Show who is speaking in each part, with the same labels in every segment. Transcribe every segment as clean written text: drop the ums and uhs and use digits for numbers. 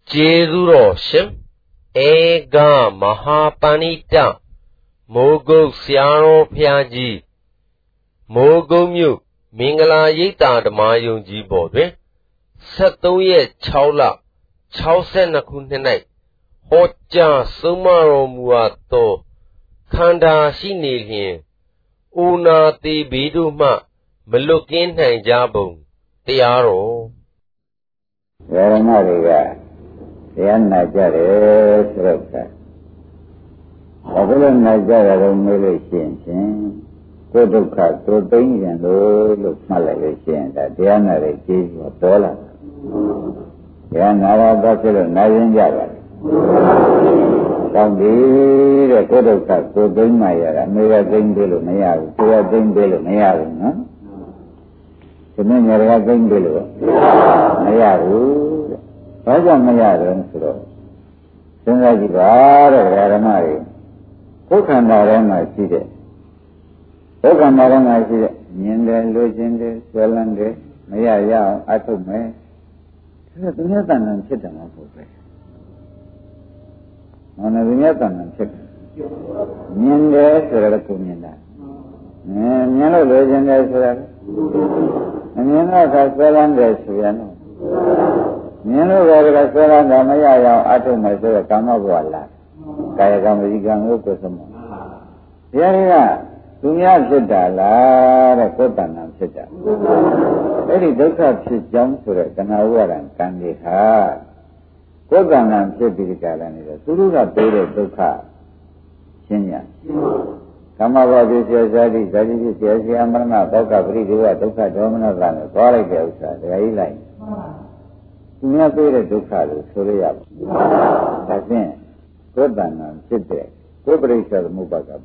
Speaker 1: Jezuro Shim Ega Mahapanita Mogo Siaro Piaji Mogo Mu Mingala Yita the Mayung Jibo Satoye Chaula Chausen Kunenai Hoja Sumaro Muato Kanda Shini Una Ti Biduma Melukin and Jabung Tiaro
Speaker 2: Yaramariga Yana Jare Sroka Abula Najara Milation Koduka, Koding and look Malaysian that Diana Regi or Pola Yana Bachelor Najan Some the Koduka, Koding Maya, Maya Ding Bilu Maya, Tia Ding Bilu Maya, no? The men are Ding Bilu Maya, Raja Maya and Sro. Sinraji Bar Ramari, Kokanda City. Okamara I see Yende, Lugende, Swellande, Maya, I told me. Vinatan and Chitan of Pope. On a Vinatan and Chitan. Yende, Serakumina. Yellow Legend as well. And Yellow Swellande, Suyano. Yellow Swellanda, Maya, I told myself, Kamawala. Kayakam Ukosamo. Yeah. Dunya Sita la Kotana Sita. Very Doka Jump to the Kanawara and Kandiha. Kotana Sipikalan, Suluga Pere Doka. Shinya. Kamawa Vishwazadi, Zadi, Yamana, Doka, Bridu, Doka, Domina, Koraka, the A-line. Dunya Pere Doka, Surya. That's it. Kotana Sita. Cooperation Mubaka.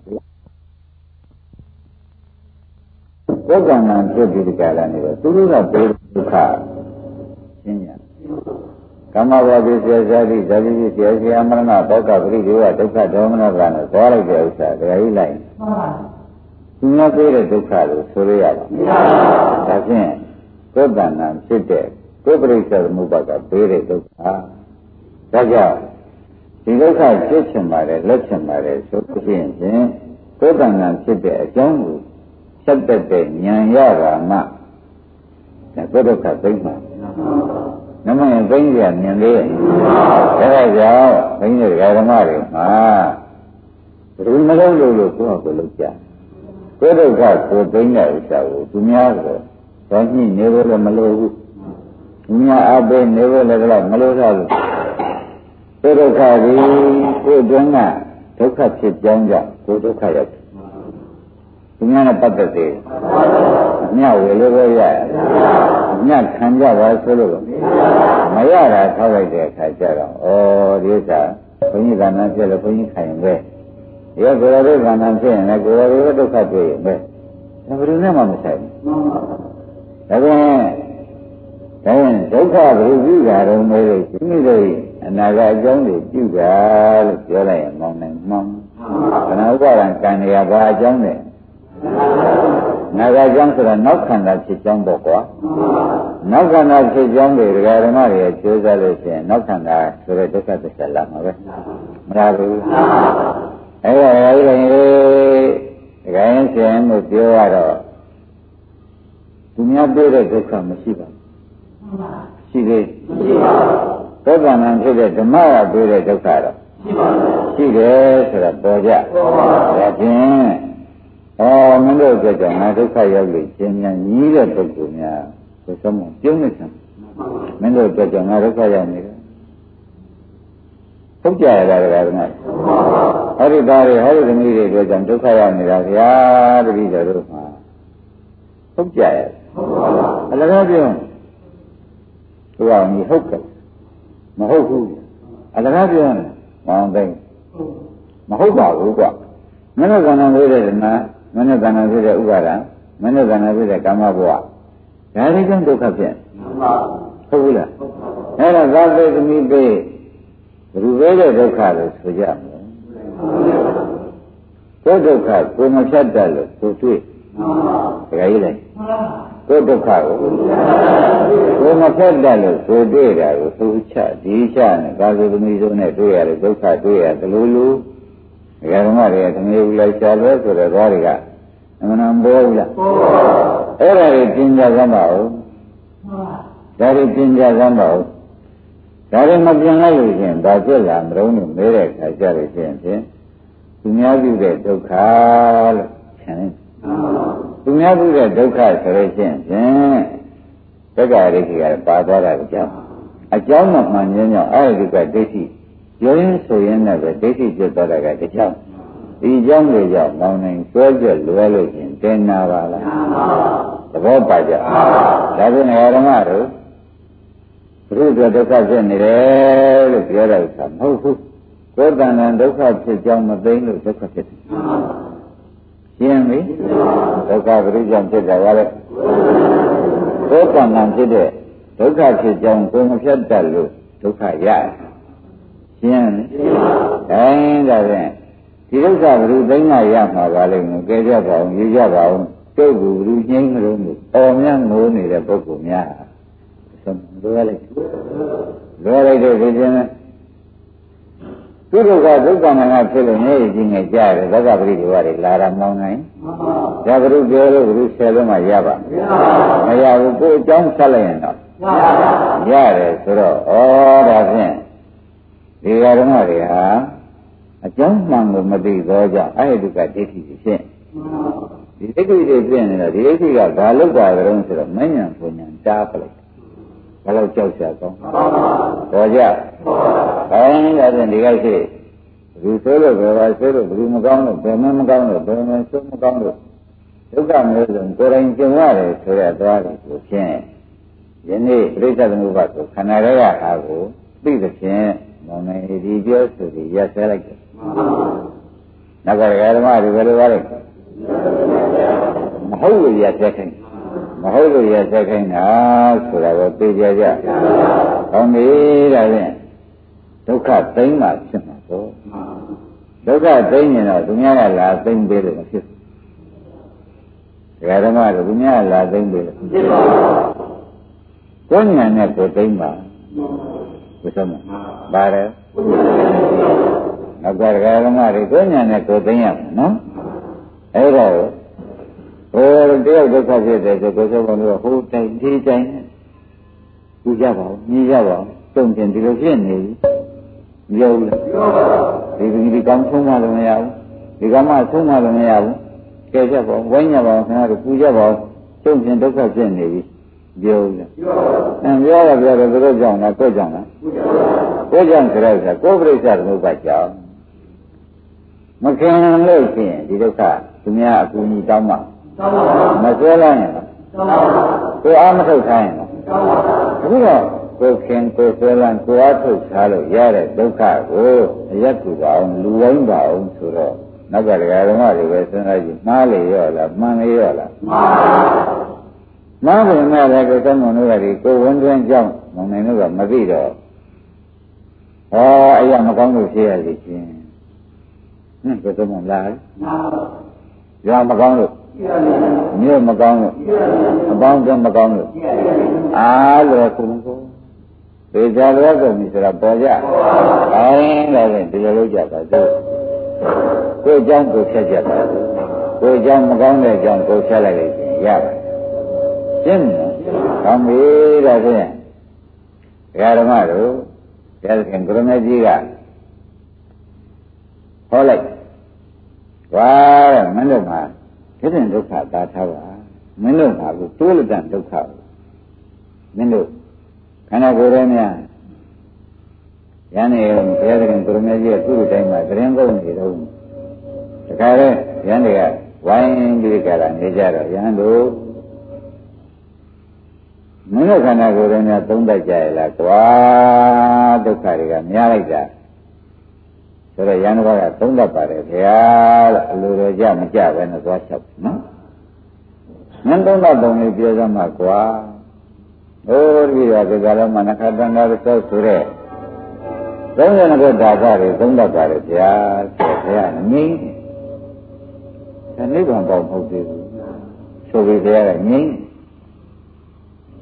Speaker 2: Kokana Sipikalan, Suluga Pere Doka. Shinya. Kamawa Vishwazadi, Zadi, Yamana, Doka, Bridu, Doka, Domina, Koraka, the A-line. Dunya Pere Doka, Surya. That's it. Kotana Sita. Cooperation Mubaka Pere Doka. Raja. The Doka Chichamare, Lechamare, so Kotana Sita, Jungle. Sabate Nyayara Ma. The Kodoka Bigma. Nama Benja Nyande. Raja, Benja Garamari. Ah. Rumalo Luka. Kodoka, Kobenga, Dunyago. Tony never a Malo. Dunya Abe never let a Malosa. Kodoka, Kodona, Toka Chitjanga, Kodoka. Dunya Patati. Now we live here. Not Kanja Solo. Mayara, how I get Kajara. Oh, these are when you can not tell a when you can wear. You have got a run and say, and I go over to Katu. Never remember the same. Then, Doka, you got on the and I got only you got Jola and Mom. And I got and can you have a Johnny. Naga Johnson, no can that she jump over. No can that she jump with Garamari, Joseph, no can that to look at the Salam. Rabu. Again, with your arrow. Do not do the Doka Mashiva. She did. Dogan and said the Mara do the Dokara. She did the Boja. Oh, Mendo Gajan, I took a young and neither took to some Junison. Mendo Gajan, I took a young. Pukja, everybody held the meeting with them took a young, the reader. Pukja. I love you. To our new hooker. Mahoku. I love you. Mountain. Mahoba, Uga. Managana with it, Managana with the Ugara, Managana with the Gamabua. That is going to come in. Hula. And I got to me be Ruvela Dokalis for Jam. Kodoka, Kumachadal, to tweet. Raile. ကိုဒုက္ခကိုမဖက်တတ်လို့ကိုတွေ့တာကိုသူချဒီချနဲ့ကာသုသမီးတို့နဲ့တွေ့ရတယ်ဒုက္ခတွေ့ရတယ်လို့လို့ဒကာဓမ္မတွေကသမီးဦးလိုက်ရှားလို့ဆိုတော့ဒါတွေကအမှန်တန်ပေါ်ဘူးလားအဲ့ဒါတွေပြင်ကြစမ်းပါဦးဒါတွေပြင်ကြစမ်းပါဦးဒါတွေမပြင်လိုက်လို့ရှင်ဒါဖြစ်လာမလို့မဲတဲ့ခါကြလို့ရှင်ဖြင့်သူများပြုတဲ့ဒုက္ခလို့ဆင်သူများပြုတဲ့ဒုက္ခဆိုလို့ရှင်ဖြင့်သက္ကာရိက္ခကပါသွားတာကြောင့်အကြောင်းမှန်ခြင်းကြောင့်အဲ့ဒီကဒိဋ္ဌိရုံးဆိုရင်လည်းပဲဒိဋ္ဌိဖြစ်သွားတာကတကြောင်ဒီကြောင့်တွေကြောင့်မောင်နိုင်ကျွဲကျွဲလွယ်လို့ရှင်တင်နာပါလားသဘောပါကြဒါဖြင့်ဓမ္မတို့ဘုရားဒုက္ခဖြစ်နေတယ်လို့ပြောတဲ့ဥစ္စာမဟုတ်ဘူးကိုယ်တဏ္ဍာဒုက္ခဖြစ်ကြောင်းမသိလို့ဒုက္ခဖြစ်တယ်ရှင်းပြီဒုက္ခဘုရားကြောင့်ဖြစ်တာပါလေကိုယ်တဏ္ဍာဖြစ်တဲ့ဒုက္ခဖြစ်ကြောင်းကိုယ်မဖြတ်တတ်လို့ဒုက္ခရတယ်ရှင်းတယ်ဒါဖြင့်ဒီဒုက္ခဘုရားသိမ်းမှရမှာပါလိမ့်မယ်ကြဲကြပါအောင်ရေးကြပါအောင်ကျုပ်ကဘုရားငြိမ်းမလို့အော်မြတ်ငိုးနေတဲ့ပုဂ္ဂိုလ်များလွယ်လိုက်တဲ့ဒီချင်းသူတို့ကဒုက္ခနာကဖြစ်လို့နေကြီးငယ်ကြတယ်ဘဂဗရိဒီဝါတွေလာတာမောင်းနိုင်ဒါဘုရားပြောလို့ဘုရားဆယ်လို့မှရပါမရဘူးကိုယ်အကြောင်းဆက်လိုက်ရင်တော့ရတယ်ဆိုတော့ဩဒါဖြင့်ဒီဃာရမတွေဟာအကြောင်းမှန်ကိုမသိသောကြောင့်အဲ့ဒီကဒိဋ္ဌိဖြစ်ဒီဒိဋ္ဌိတွေဖြစ်နေတော့ဒီဒိဋ္ဌိကဘာလို့တာကြုံဆိုတော့မဉ္ဇဉ်ပုံဉ္ဇဉ်တားပလိုက်ဘယ်လိုကြောက်ကြကောင်းတော်ကြခိုင်းတာဖြင့်ဒီကရှိဘယ်ဆိုလို့ဘယ်ပါဆိုလို့ဘယ်မကောင်းလို့ဘယ်မကောင်းလို့ဘယ်မဆိုးမကောင်းလို့ဒုက္ခမျိုးစုံကိုယ်တိုင်ကျင်ရတယ်ဆိုတဲ့သွားတယ်ဆိုဖြင့်ယနေ့ပြိဿသမုပ္ပါဒ်ကိုခန္ဓာရဲ့ဟာကိုသိသဖြင့်မောင်နေဒီပြောဆိုပြီးရက်ဆဲလိုက်တယ်။နောက်ကဓမ္မတွေဘယ်လိုပါလဲမဟုတ်လို့ရက်ဆဲခိုင်းမဟုတ်လို့ရက်ဆဲခိုင်းတာဆိုတာကိုသိကြကြ။ကောင်းပြီဒါဖြင့်ဒုက္ခသိမ်းမှဖြစ်မှာပေါ့။ဒုက္ခသိမ်းရင်တော့သူများကလာသိမ်းပေးလို့မဖြစ်ဘူး။ဓမ္မတို့သူများလာသိမ်းပေးလို့ဖြစ်ပါဘူး။ကိုယ်ဉာဏ်နဲ့ကိုယ်သိမ်းပါဘုရားမပါတယ်နောက်ကဓမ္မတွေကိုယ်ဉာဏ်နဲ့ကိုယ်သိမ်းရမယ်နော်အဲ့တော့ဟိုတယောက်ဒုက္ခဖြစ်တယ်ဆိုကိုယ်ဆိုဘုံတို့ဟိုတိုင်ဒီတိုင်ကြည့်ကြပါဦးညီကြပါဦးတုံ့ပြန်ဒီလိုဖြစ်နေပြီရုပ်ဒီကောင်းဆုံးမှလည်းမရဘူးဒီကမှဆုံးမှလည်းမရဘူးကဲကြပါဦးဝိုင်းကြပါဦးခင်ဗျားတို့ပူကြပါဦးတုံ့ပြန်ဒုက္ခဖြစ်နေပြီပြောတယ်ပြောတော့ပြောတယ်သူတို့ကြောင့်လားကိုယ်ကြောင့်လားကိုယ်ကြောင့်ဆိုတော့ကိုယ်ပြိဿသမုပ္ပါဒ်ကြောင့်မခင်လို့ရှိရင်ဒီဒုက္ခသူများအကူအညီတောင်းမှမဆွဲလိုက်ရင်ကိုယ်အားမထုတ်ထားရင်အခုတော့ကိုယ်ခင်ကိုယ်ဆွဲလိုက်ကိုယ်အားထုတ်ထားလို့ရတဲ့ဒုက္ခကိုအရက်ကူပါအောင်လူဝိုင်းပါအောင်ဆိုတော့နောက်ကဓမ္မတွေပဲစဉ်းစားကြည့်မှားလေရောလားမှန်လေရောလားမှားပါမှလည်းကိုယ်သမုံတို့ကဒီကိုယ်ဝန်တွင်ကြောင့်မောင်နိုင်တို့ကမသိတော့ဟောအရာမကောင်းလို့ဖြစ်ရလိမ့်ချင်းကိုယ်သမုံလားရွာမကောင်းလို့မြို့မကောင်းလို့အပေါင်းကမကောင်းလို့အားလည်းကုန်းကိုဒေဇာလောကုန်ပြီဆိုတာပေါ်ကြအဲလည်းဒီလိုလုပ်ကြပါစို့ကိုယ်အကြောင်းကိုဖြတ်ကြပါကိုယ်အကြောင်းမကောင်းတဲ့အကြောင်းကိုဖြတ်လိုက်လို့ရပါတယ်ရှင်းတယ်။ကောင်းပြီဒါဖြင့်ဓမ္မတို့တရားသခင်ကိုရမကြီးကဟောလိုက်။ဘာတဲ့မင်းတို့မှာဒီတဲ့ဒုက္ခသာထားပါမင်းတို့မှာကိုတိုးလက်တန်ဒုက္ခမင်းတို့ခန္ဓာကိုယ်ရဲ့များယန္နေတရားသခင်ကိုရမကြီးကသူ့အတိုင်းမှာသတင်းကုန်နေတော့တခါလဲယန္နေကဝိုင်းပြီးကြတာနေကြတော့ယန္တို့မင်းတို့ခန္ဓာကိုယ်ရဲ့များသုံးတတ်ကြရလားကွာဒုက္ခတွေကများလိုက်တာဆိုတော့ယန္တဘကသုံးတတ်ပါတယ်ခင်ဗျာလို့အလိုတော်ကြမကြပဲနဲ့သွားချက်နော်မင်းသုံးတတ်ပုံလေးပြောစမ်းပါကွာဟိုဒီကဒီကလုံးမှာနခတန္တာရသောဆိုတဲ့32ခုဓာတ်တွေသုံးတတ်ပါတယ်ခင်ဗျာဆိုခင်ဗျာငြိမ်းတယ်နိဗ္ဗာန်ပေါ့မဟုတ်သေးဘူးဆိုပြီးခင်ဗျာငြိမ်း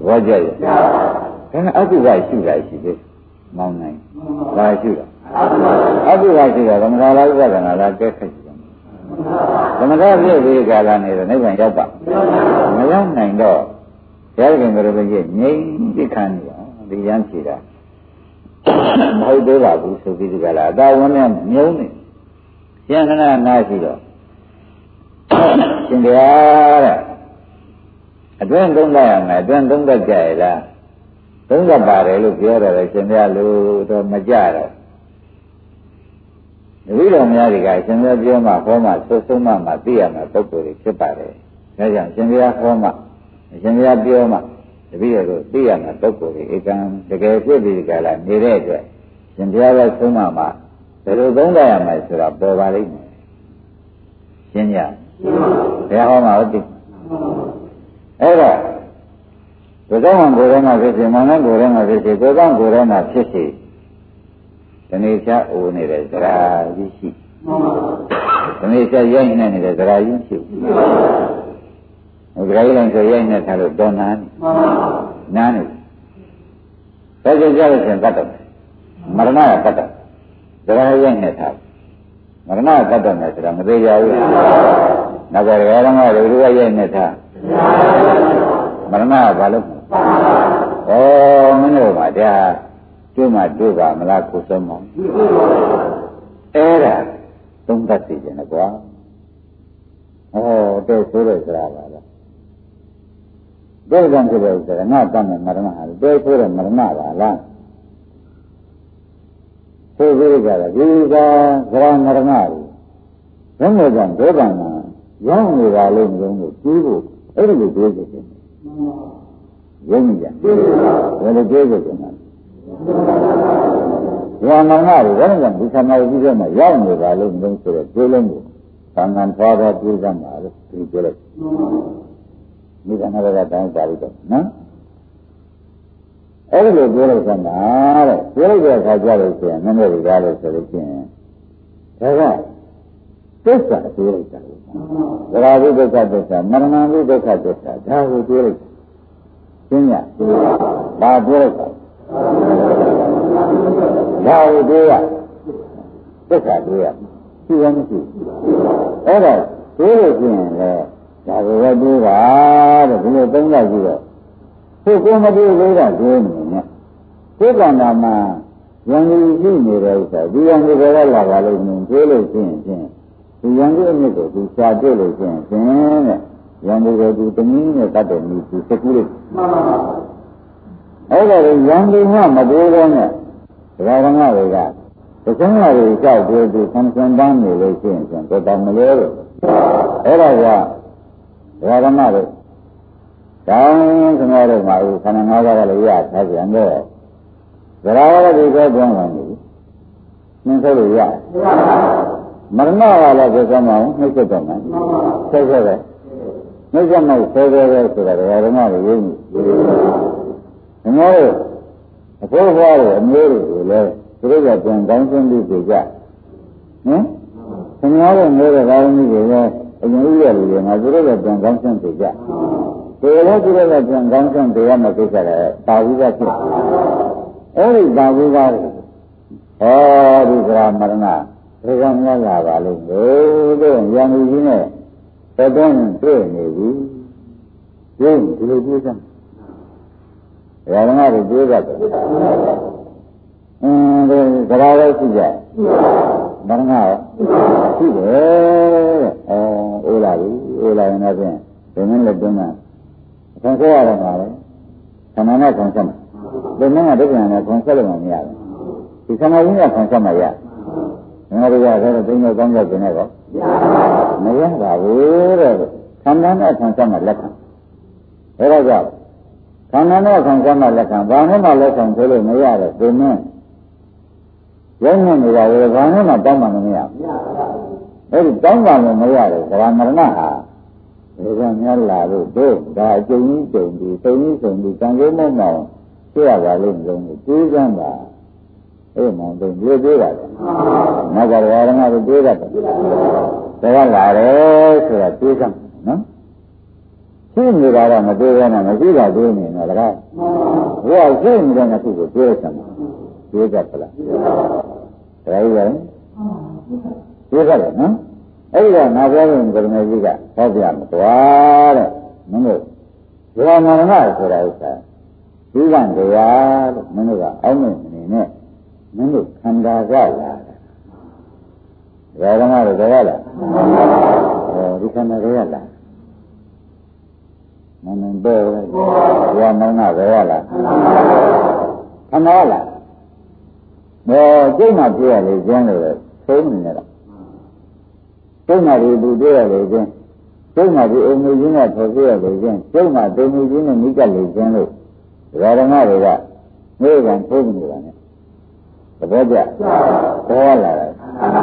Speaker 2: ဘောကြရဲ့ဒါကအတုကရှိတာရှိသေးမောင်းနိုင်ဒါရှိတာအတုကရှိတာသမထလားဥပဒနာလားကဲခက်ရှိတယ်သမထပြည့်ပြီးကာလနေတော့နိဗ္ဗာန်ရောက်ပါမရောက်နိုင်တော့ဘုရားခင်ကိုယ်တော်ကြီးငြိမ်းသိခံနေအောင်ဒီရန်ဖြေတာမဟုတ်သေးပါဘူးဆိုပြီးဒီကလာအသာဝန်နဲ့မြုံနေရှင်းခဏနားရှိတော့ရှင်တရားတဲ့အတွင်းသုံးတတ်ရမယ်အတွင်းသုံးတတ်ကြရလားသုံးတတ်ပါတယ်လို့ပြောတယ်ရှင်တရားလို့တော့မကြတော့တပည့်တော်များတွေကရှင်တရားပြောမှဟောမှသုဆုံးမှသိရမယ်ပုဂ္ဂိုလ်တွေဖြစ်ပါတယ်ဒါကြောင့်ရှင်တရားဟောမှရှင်တရားပြောမှတပည့်တော်တို့သိရမယ်ပုဂ္ဂိုလ်တွေဧကံတကယ်ဖြစ်ပြီးကြလားနေတဲ့အတွက်ရှင်တရားပဲဆုံးမှဘယ်လိုသုံးတတ်ရမယ်ဆိုတာပေါ်ပါလိမ့်မယ်ရှင်းကြဘုရားဟောမှာဟုတ်ပြီအဲ့တော့ဒီကောင်းကိုယ်ထဲမှာဖြစ်စေမောင်နှံကိုယ်ထဲမှာဖြစ်စေကိုယ်ကောင်းကိုယ်ထဲမှာဖြစ်စေဒီနေ့ချအိုနေတဲ့ဇရာကြီးရှိဒီနေ့ချရိုက်နေတဲ့ဇရာကြီးရှိဟိုဇရာကြီးလည်းဆိုရိုက်နေထားလို့တော်နာနာနေဒါကြကြလို့ရှင်တတ်တယ်မရဏကတတ်တယ်ဇရာရိုက်နေထားမရဏကတတ်တယ်ဆိုတာမသေးကြဘူးနောက်ကဓမ္မတွေလူကရိုက်နေထားမရဏကဘာလို့ဩမင်းတို့ကဒါကျွတ်မှတို့ကမလားကိုဆုံးမောင်းအဲ့ဒါသုံးသပ်စီခြင်းကွာဩတဲ့ဆိုတဲ့စကားပါလားတဲ့ကံဖြစ်တဲ့စကားငါတတ်မယ်မရဏဟာတဲ့ဆိုတဲ့မရဏပါလားဆိုပြီးကြတယ်ဒီကသရမရဏကိုဘယ်လိုကြောင့်ဒေသနာရောက်နေပါလိမ့်မလို့ပြီးဖို့အဲ့ဒီလိုပြောကြတယ်ရင်းကြဘယ်လိုပြောကြတယ်ဝါမငါတွေဘယ်နဲ့ဒီသမာဓိကြီးမှာရောက်နေပါလိမ့်မလို့ဆိုတော့ပြောလုံးကိုသံဃာထွားတော့ပြေးကြမှာလို့ဒီပြောလိုက်မိကနာကတိုင်းပါလိမ့်တော့နော်အဲ့ဒီလိုပြောလိုက်သမှာတဲ့ပြောလိုက်တဲ့အခါကျလို့ရှိရင်နည်းနည်းလေးကားလို့ဆိုလို့ရှိရင်ဒါကသစ္စာပြောလိုက်တာသရာဝိဒုက္ခသစ္စာမရဏဝိဒုက္ခသစ္စာဒါကိုပြောလိုက်ရှင်းရဒါပြောလိုက်တာဒါကိုပြောရသစ္စာပြောရရှိရမရှိအဲ့ဒါပြောလို့ရှိရင်လေဒါကိုပဲပြောတာတဲ့ဒီလိုသုံးလိုက်ပြီးတော့ကိုယ်ကိုမပြောလို့တော့ပြောနေနဲ့ကိုယ်ကံတာမှာယံဒီရှိနေတဲ့ဥစ္စာဒီယံဒီကလာပါလို့မြင်ပြောလို့ရှိရင်ဖြင့်ဒီယံဒီအမြစ်ကိုသူရှားတွေ့လို့ရှိရင်ဖြင့်တဲ့ယံဒီကိုသူတနည်းနဲ့တတ်တယ်မြည်သူစကူးလို့အဲ့ဒါကိုယံဒီမှမပြောတော့နဲ့ဒကာရမတွေကသစ္စာတွေကြောက်ပြီးသူဆန်းဆန်းတန်းနေလို့ရှိရင်တော့တော်မလဲလို့အဲ့ဒါကဒကာရမတွေတောင်းခင်ဗျားတို့မှာခန္ဓာ၅ပါးကလည်းရထားပြန်တော့ဇရာဝတိကိုကြောင်းဝင်ပြီနင်းဆိုလို့ရမရဏကလည်းပြောကြမှာနှိမ့်ဆက်တော့မှာဆက်ဆက်ပဲနှိမ့်ဆက်မှဆဲဆဲပဲဆိုတာဒကာရမတွေရင်းနေငါတို့အဖိုးဖွားတွေအမျိုးတွေကိုလည်းသူတို့ကပြန်ကောင်းဆုံးပြီးကြဟင်ခင်ဗျားတို့မျိုးတဲ့ကောင်းကြီးတွေလည်းအရင်ဥရလူတွေငါသူတို့ကပြန်ကောင်းဆုံးပြီးကြဒီလိုကြည့်ရတဲ့ပြန်ကောင်းဆုံးတရားမကိစ္စလည်းတာဝိကဖြစ်အဲ့ဒီတာဝိကဟောဒီကရာမရဏဒီကမြတ်လာပါလို့တို့ရံလူကြီးနဲ့သက်သွင်းတွေ့နေပြီဒီလိုကြည့်စမ်းရဟန်းတွေကြည့်ကြတယ်ဒီကရာလည်းရှိကြမရဏရောရှိတယ်အိုးလာပြီအိုးလာရင်တော့ဖြင့်ဒီနေ့လည်းတွန်းမှာခွန်ဆက်ရတယ်မှာလေခန္ဓာနဲ့ခွန်ဆက်မှာဒီနေ့ကဒုက္ခနဲ့ခွန်ဆက်လို့မရဘူးဒီခန္ဓာကြီးကခွန်ဆက်မှာရငါတို့ကတော့သိနေကောင်းကြတယ်နဲ့တော့မရပါဘူးတဲ့ခန္ဓာနဲ့ခွန်ဆက်မှာလက်ခံဒါတော့ကြောင့်ခန္ဓာနဲ့ခွန်ဆက်မှာလက်ခံဘာနဲ့မှလက်ခံဆိုလို့မရတော့ဒီနေ့ရုံးနေနေတာလေဘာနဲ့မှတောင်းမှမရဘူးအဲ့ဒီတောင်းမှလည်းမရတယ်ဗလာမရဏဟာဒီကများလာလို့တို့ဒါအကျုံကြီးကျုံပြီးသုံးကြီးဆုံးပြီးတန်ခိုးမောင်းမောင်းပြရပါလိမ့်မယ်လို့တွေးကြမ်းပါအဲ့မောင်တို့တွေးသေးတာလေနောက်ကဝါရဏတွေတွေးတတ်တယ်ဒါကလာတယ်ဆိုတာတွေးကြမ်းနော်ရှိနေတာကမတွေ့ရနဲ့မရှိတာတွေ့နေတော့လားဘုရားရှိနေတဲ့နှစ်ခုကိုတွေ့ရစမ်းတွေ့ကြပါလားဒါကြီးပဲတွေ့ရတယ်နော်အဲ့ဒီကငါပြောရင်ကရမေကြီးကဟောပြမှာတွားတဲ့မင်းတို့ဒီမှာမရဏဆိုတာဥစ္စာဒီကံတရားလို့မင်းတို့ကအောက်မြင်နေနဲ့မင်းတို့ခန္ဓာကလာတာဒါကမှတော့တရားလားဒီခန္ဓာကလာမင်းတို့တော့ဘုရားမောင်နာပဲလားခန္ဓာလားကျိတ်မှပြရလေကျင်းလို့သုံးနေတော့ကျိတ်မှဒီလူတွေ့ရလေကျင်းကျိတ်မှဒီအမှုကြီးနဲ့ထော်ပြရလေကျင်းကျိတ်မှတိမ်မှုကြီးနဲ့မိကပ်လေကျင်းလို့ဓမ္မတွေကနေကံသုံးနေတာနဲ့သဘောကျပေါ်လာတယ်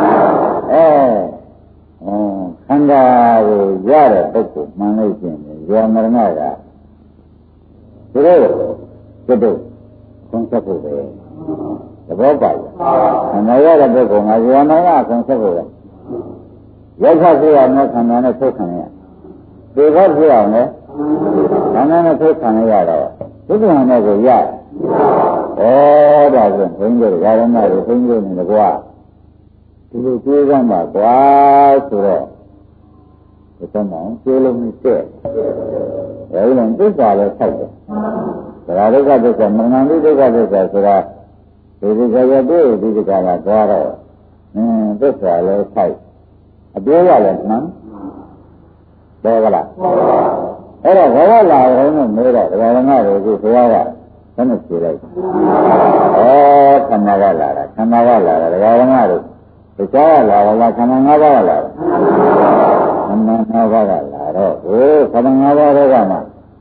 Speaker 2: ခန္ဓာကိုရတဲ့ပုဂ္ဂိုလ်မှန်လို့ရှိရင်ဇောမရဏကသူတို့ကျွတ်ခွန်ဆက်ဖို့ပဲသဘောပါလားခန္ဓာရတဲ့ပုဂ္ဂိုလ်မှာဇောမရဏခွန်ဆက်ဖို့ပဲရောက်ခဖြစ်ရမယ်ခန္ဓာနဲ့ထုတ်ခံရဒီဘက်ဖြစ်အောင်လေခန္ဓာနဲ့ထုတ်ခံရတော့ဒုက္ခနဲ့ကိုရဒါဆိုဘုန်းကြီးတို့ဓမ္မတွေဘုန်းကြီးတို့နေကွာဒီလိုကြိုးစားမှာကွာဆိုတော့ဒီသမအောင်ကျိုးလုံးနဲ့တဲ့အဲဒီလိုသစ္စာလည်းထိုက်တယ်ဒါဒုက္ခသစ္စာမရဏဒုက္ခသစ္စာဆိုတာဒီကရတဲ့ဒီကလာသွားတော့သစ္စာလည်းထိုက်အပြောရလည်းမှန်တော်ကလားအဲ့တော့ဘဝလာရင်တော့မေးတော့ဓမ္မတွေကိုဘုရားကဘယ်နဲ့ဖြေလိုက်ခန္ဓာကလာတာခန္ဓာကလာတာဓမ္မတို့တရားကလာလားခန္ဓာ၅ပါးကလာတာခန္ဓာ၅ပါးကလာတော့ခန္ဓာ၅ပါးတွေကမှ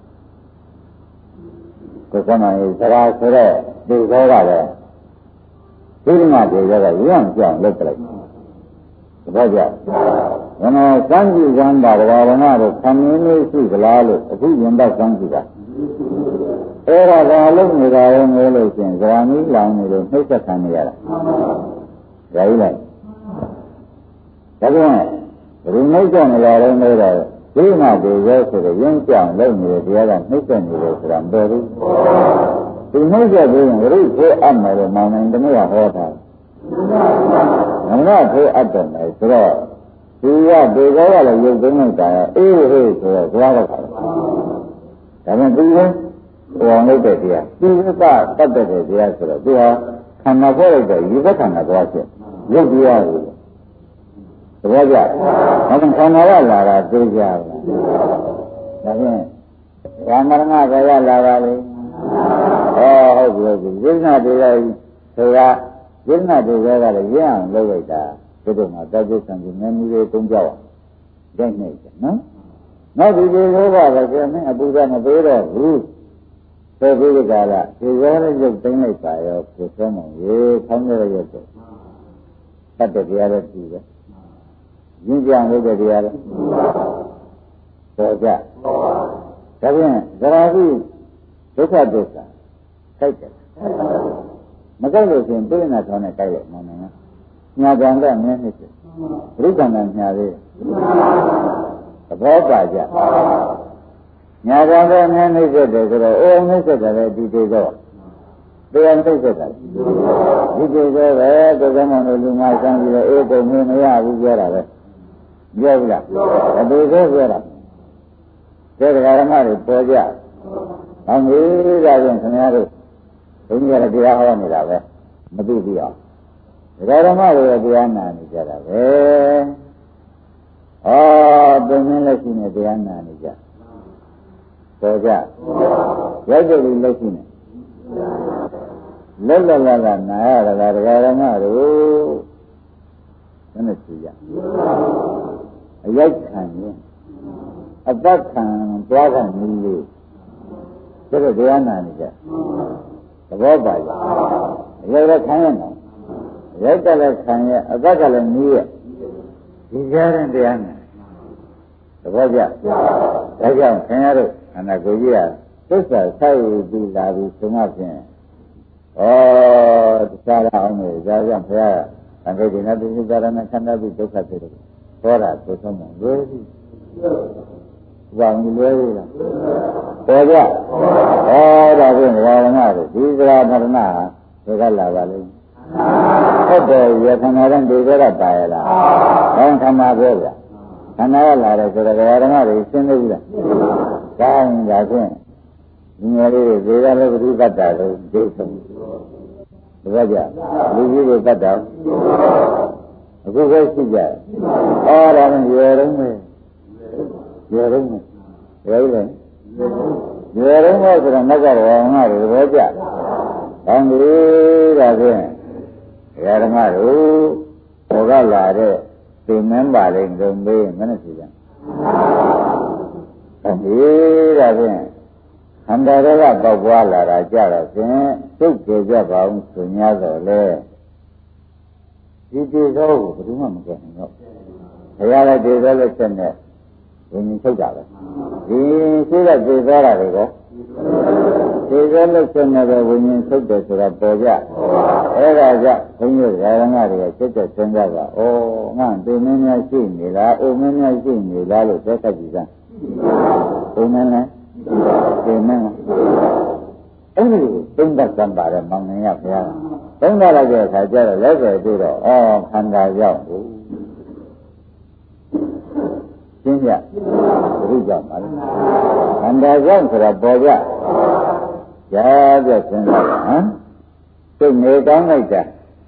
Speaker 2: ကိုယ်ကမှစရာဆိုတဲ့ဒီသောကလည်းဒီမှာဒီသောကရမ်းကြောင်လုပ်လိုက်သဘောကျဘယ်နဲ့စမ်းကြည့်စမ်းပါဓမ္မတို့ခန္ဓာလေးရှိသလားလို့အခုရင်တော့စမ်းကြည့်တာအဲ့ဒါကလုံးနေတာရောငယ်လို့ရှင်ဇာမီးလောင်နေလို့နှိမ့်ဆက်ခံနေရတာဒါကြီးလိုက်ဒါကြောင့်ဒီနှိမ့်ဆက်နေလာတော့နေတော့ဒီမှာဒီရောဆိုတော့ရင်းကြောင်လုံးနေတယ်တရားကနှိမ့်ဆက်နေတယ်ဆိုတာမပေါ်ဘူးဒီနှိမ့်ဆက်ပြီးရင်ဂရိဖေးအပ်မယ်လို့မောင်နိုင်တမရဟောတာမနဖေးအပ်တယ်မယ်ဆိုတော့ဒီကဒီကောကလည်းရုပ်သိမ်းလိုက်တာအေးဟေးဆိုတော့သွားတော့တာဒါပေမဲ့ဒီကပေါ်လိုက်တဲ့တရားဒီကတတ်တဲ့တရားဆိုတော့သူဟာခန္ဓာပေါ်လိုက်တဲ့ယူဘခန္ဓာသွားချက်ရုပ်တရားကိုသဘောကျ။ဒါကြောင့်ခန္ဓာကလာတာသိကြပါလား။ဒါဖြင့်ဓမ္မရဏကရလာပါလေ။ဟုတ်ပြီ။ဝိညာဉ်တရားဆိုတာဝိညာဉ်တရားကလည်းရအောင်လုပ်လိုက်တာဒီတော့မှတောက်ကျဆံကြီးနည်းနည်းလေးတုံးကြောက်အောင်ရိုက်နေတယ်နော်။နောက်ဒီလိုကလည်းကျမင်းအပူကမပေးတော့ဘူး။သိပြီးကြလားဒီရောနဲ့ရုပ်သိမ်းလိုက်ပါရောကိုဆုံးမရေခေါင်းရရရုပ်တော့တတ်တဲ့တရားလည်းကြည့်ပဲရင်းပြန်လို့တဲ့တရားလည်းပေါ်ကြဒါဖြင့်သရာတိဒုက္ခသစ္စာထိုက်တယ်မကြိုက်လို့ရှင်ပြိဋ္ဌာထောင်းနဲ့ကြိုက်လို့မနိုင်ဘူးညာကြံတဲ့မင်းနှစ်ချက်ဘုရားကံညာသေးသဘောပါကြညာကြံတဲ့မင်းနှစ်ချက်တယ်ဆိုတော့အိုးနှစ်ချက်တယ်လည်းဒီသေးတော့တရားနှိမ့်ဆက်တာဒီကျေသောပဲကိုယ်ကမှလို့လူများဆန်းပြီးတော့အေးကုန်မင်းမရဘူးပြောတာပဲပြောဘူးလားအတူသေးပြောတာတဲ့ဓမ္မတွေပေါ်ကြဟောင်းကြီးကြရင်ခင်ဗျားတို့ဘုန်းကြီးကတရားဟောနေတာပဲမသိဘူးအောင်ဓမ္မတွေတရားနာနေကြတာပဲသင်္င်းလက်ရှိနဲ့တရားနာနေကြပေါ်ကြရောက်ကြပြီလက်ရှိနဲ့လက်လက်နာရတာဓမ္မတို့ဘယ်နဲ့ကြည့်ရအရိုက်ခံရင်အသက်ခံတွားခံနည်းလေးဒါတော့တရားနာနေကြသဘောပါကြအရိုက်လည်းခံရမယ်ရိုက်တယ်လည်းခံရအသက်ကလည်းနည်းရဒီကြားရင်တရားနာသဘောကျဒါကြောင့်ခင်ဗျားတို့ခန္ဓာကိုယ်ကြီးကသစ္စာဆိုင်ပြီးလာပြီးဆိုမှဖြင့်တရားရအောင်လို့ဒါကြောင့်ဘုရားသံဃာ့ဒီနတိသာရဏခန္ဓာပြီးဒုက္ခဖြစ်တယ်ဟောတာသိဆုံးမှာလွယ်ပြီဘာမလွဲဘူးလားပေါ်ကြဒါဖြင့်ဓမ္မတို့ဒီသရမရဏဟာဒီကလာပါလိမ့်ဟုတ်တယ်ရခန္ဓာရင်ဒီကရပါရလားဟောခန္ဓာပြောကြခန္ဓာကလာတယ်ဆိုတော့ဓမ္မတွေရှင်းသေးဘူးလားဒါရင်ဒါဖြင့်ဒီငယ်လေးတွေဒေသလည်းဘုရားတတ်တာလို့ဒိဋ္ဌိဒီကကြလူကြီးတွေတတ်တာအခုပဲရှိကြတယ်ဒါမှရွယ်တော့မယ်ရွယ်တော့မယ်ရွယ်တယ်ရွယ်တော့မယ်ဆိုတော့ငါကရောငါတွေဘောကြကောင်းပြီဒါဖြင့်ဓမ္မတို့ဘောကလာတဲ့သင်္မင်းပါလိမ့်တော့မေးမနဲ့ကြည့်ကြကောင်းပြီဒါဖြင့်ခန္ဓာတွေကပေါက်ပွားလာတာကြတော့ဖြင့်သိကြကြပါအောင်ဆို냐တော့လေဒီတေသောကိုဘယ်သူမှမကဲနိုင်တော့ဘုရားလည်းတေသောလက်ချက်နဲ့ဝိညာဉ်ထုတ်တာပဲဒီရှိတဲ့တေသောတာတွေကိုတေသောလက်ချက်နဲ့ပဲဝိညာဉ်ထုတ်တယ်ဆိုတာပေါ်ကြအဲ့ဒါကြောင့်ဘုန်းကြီးဓမ္မတွေကစိတ်သက်စဉ်းစားတာဩငါတေမင်းများရှိနေလားအိုမင်းများရှိနေလားလို့သက်သက်ကြည့်စမ်းအိုမင်းလည်းတေမင်းအဲ့ဒီသုံးသပ်စမ်းပါတယ်မောင်နှံရဘုရားသုံးသပ်လိုက်တဲ့အခါကျတော့လက်ပဲတွေ့တော့ခန္ဓာရောက်ဘူးရှင်းပြဘုရားကြောင့်ပါလေခန္ဓာရောက်ဆိုတာပေါ်ကြရပြစဉ်းစားဟမ်စိတ်နေကောင်းလိုက်တာ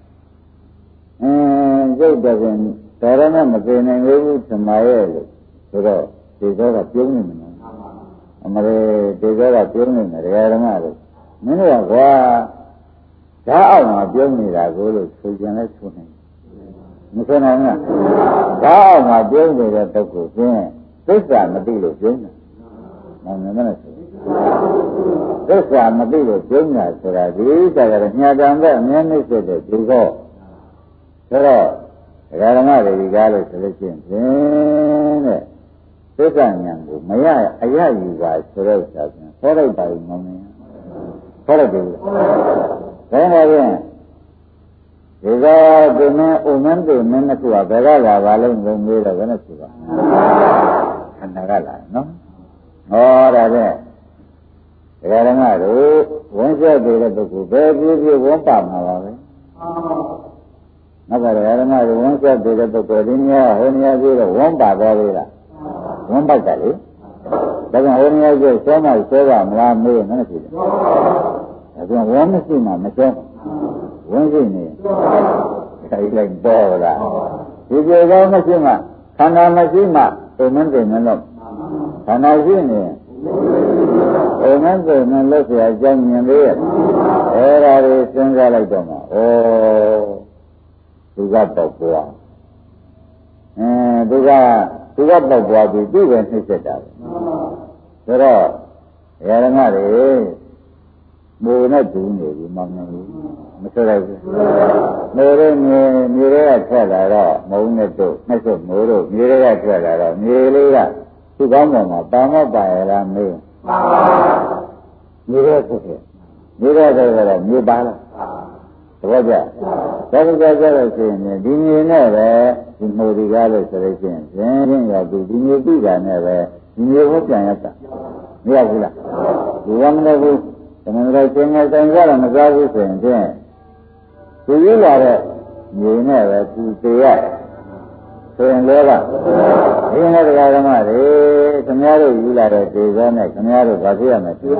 Speaker 2: စိတ်တော့ရင်ဒါရနဲ့မပြေနိုင်ဘူးသမာရဲ့လို့ဆိုတော့ဒီတော့ကပြုံးနေမှာအမရေဒီတော့ကပြုံးနေတယ်ဓမ္မလို့မင်းတို့ကကွာဓာတ်အောင်မှာပြုံးနေတာကိုလို့ဆိုကြလဲဆိုနေမဆိုနိုင်ဘူးဓာတ်အောင်မှာပြုံးနေတဲ့တုတ်ကိုပြင်းသစ္စာမသိလို့ပြုံးတာမောင်နေမလားဆိုသစ္စာမသိလို့ပြုံးတာဆိုတာဒီတကယ်ညှာတံတဲ့အမြဲနှိမ့်စစ်တဲ့ဒီကောဆိုတော့ဓမ္မတွေဒီကားလို့ဆိုလို့ရှိရင်ဖြင့်တဲ့သစ္စာဉာဏ်ကိုမရအရယူပါဆိုတော့ဆိုရင်ဟောလိုက်ပါဦးမောင်နေဟောလိုက်ပြီဒါနဲ့ဖြင့်ဒီကဒီမင်းဥမင်းတွေမင်းတစ်ခုကဘယ်ကလာပါလိမ့်လို့မေးတော့ဘယ်နဲ့ဆိုပါခန္ဓာကလာနော်ဟောဒါဖြင့်ဒကာဓမ္မတို့ဝန်ဆက်တဲ့ပုဂ္ဂိုလ်ဘယ်ပြည့်ပြည့်ဝန်ပါမှာပါပဲနောက်ကဒကာဓမ္မတို့ဝန်ဆက်တဲ့ပုဂ္ဂိုလ်ဒီနေရာဟိုနေရာပြီးတော့ဝန်ပါသွားပြီလားဝန်ပိုက်တယ်လေဒါကြောင့်ဟိုနေရာကျဆွဲမှဆွဲပါမလားမေးမနဲ့ဖြစ်တယ်ဒါကြောင့်ဝန်မရှိမှမဆွဲဝန်ရှိနေခိုင်းလိုက်တော့လားဒီကြေကောင်းမရှိမှခန္ဓာမရှိမှဥမင်းတယ်မလို့ခန္ဓာရှိနေဥမင်းတယ်မလို့ဆရာအကြောင်းမြင်သေးရဲ့အဲ့ဒါတွေစဉ်းစားလိုက်တော့မှဩသူကတော့ပွားသူကပေါက်ပွားပြီးသူ့ပဲနှိမ့်ဆက်တာပဲဆိုတော့ဓမ္မတွေမိုးနဲ့တူနေပြီမောင်နေပြီမဆိုလိုက်ဘူးမိုးရဲ့မြေတွေကထွက်လာတော့မုံနဲ့တို့နှိမ့်ဆက်မိုးတို့မြေတွေကထွက်လာတော့မြေလေးကသူ့ကောင်းပေါ်မှာပါမပါရလားမေးပါမြေတွေကဖြစ်ဖြစ်မြေတွေကတော့မြေပါလားသဘောကျဒါကြကြလို့ရှိရင်ဒီမြေနဲ့ပဲဒီမိုးဒီကားလို့ဆိုလို့ရှိရင်ရင်းရသူဒီမြေပြီးတာနဲ့ပဲဒီမြေကိုပြန်ရတာမရဘူးလားဒီဝမ်းလည်းဘူးသမဏေကျင်းနေဆိုင်ကြတော့မစားဘူးဆိုရင်ဖြင့်သူရလာတဲ့မြေနဲ့ပဲသူသေးရဆိုရင်လည်းကဒီနေ့တရားဓမ္မတွေခင်ဗျားတို့ယူလာတဲ့ဒေသနဲ့ခင်ဗျားတို့ဗာပြရမယ်သူ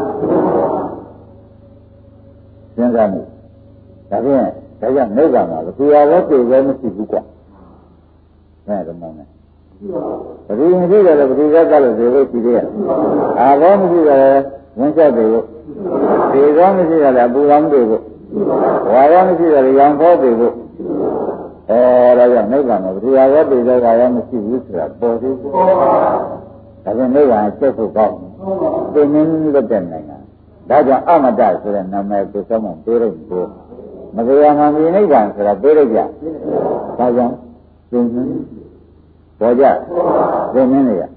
Speaker 2: စဉ်းစားမှုဒါဖြင့်ဒါကြောင့်နိဗ္ဗာန်မှာသူရလည်းပြေပဲမရှိဘူးကွာအဲ့ဒါမှမဟုတ်ဘူးဘယ်လိုမရှိတယ်လဲဘယ်လိုကလို့ဒီလိုရှိသေးရဲ့အာဘောမရှိတယ်ဝန်ချက်တွေကိုဒီကောမရှိတယ်လဲအပူကောင်းတွေကိုဝါရောမရှိတယ်ရောင်ဖို့တွေကိုဒါကြောင့်နိဗ္ဗာန်မှာဘယ်လိုရောပြေတဲ့ကရောမရှိဘူးဆိုတာပေါ်သေးတယ်ဒါကြောင့်နိဗ္ဗာန်ချက်ဖို့ကောင်းတယ်သင်္နည်းလွတ်တဲ့နိုင်ငံဒါကြောင့်အမတဆိုတဲ့နာမည်ကိုသုံးဖို့ပေးလိုက်တယ်မတရားမှမြင်နိဗ္ဗာန်ဆိုတာပေးလိုက်ကြဒါကြောင့်သင်္နည်းပေါ်ကြသင်္နည်းတွေက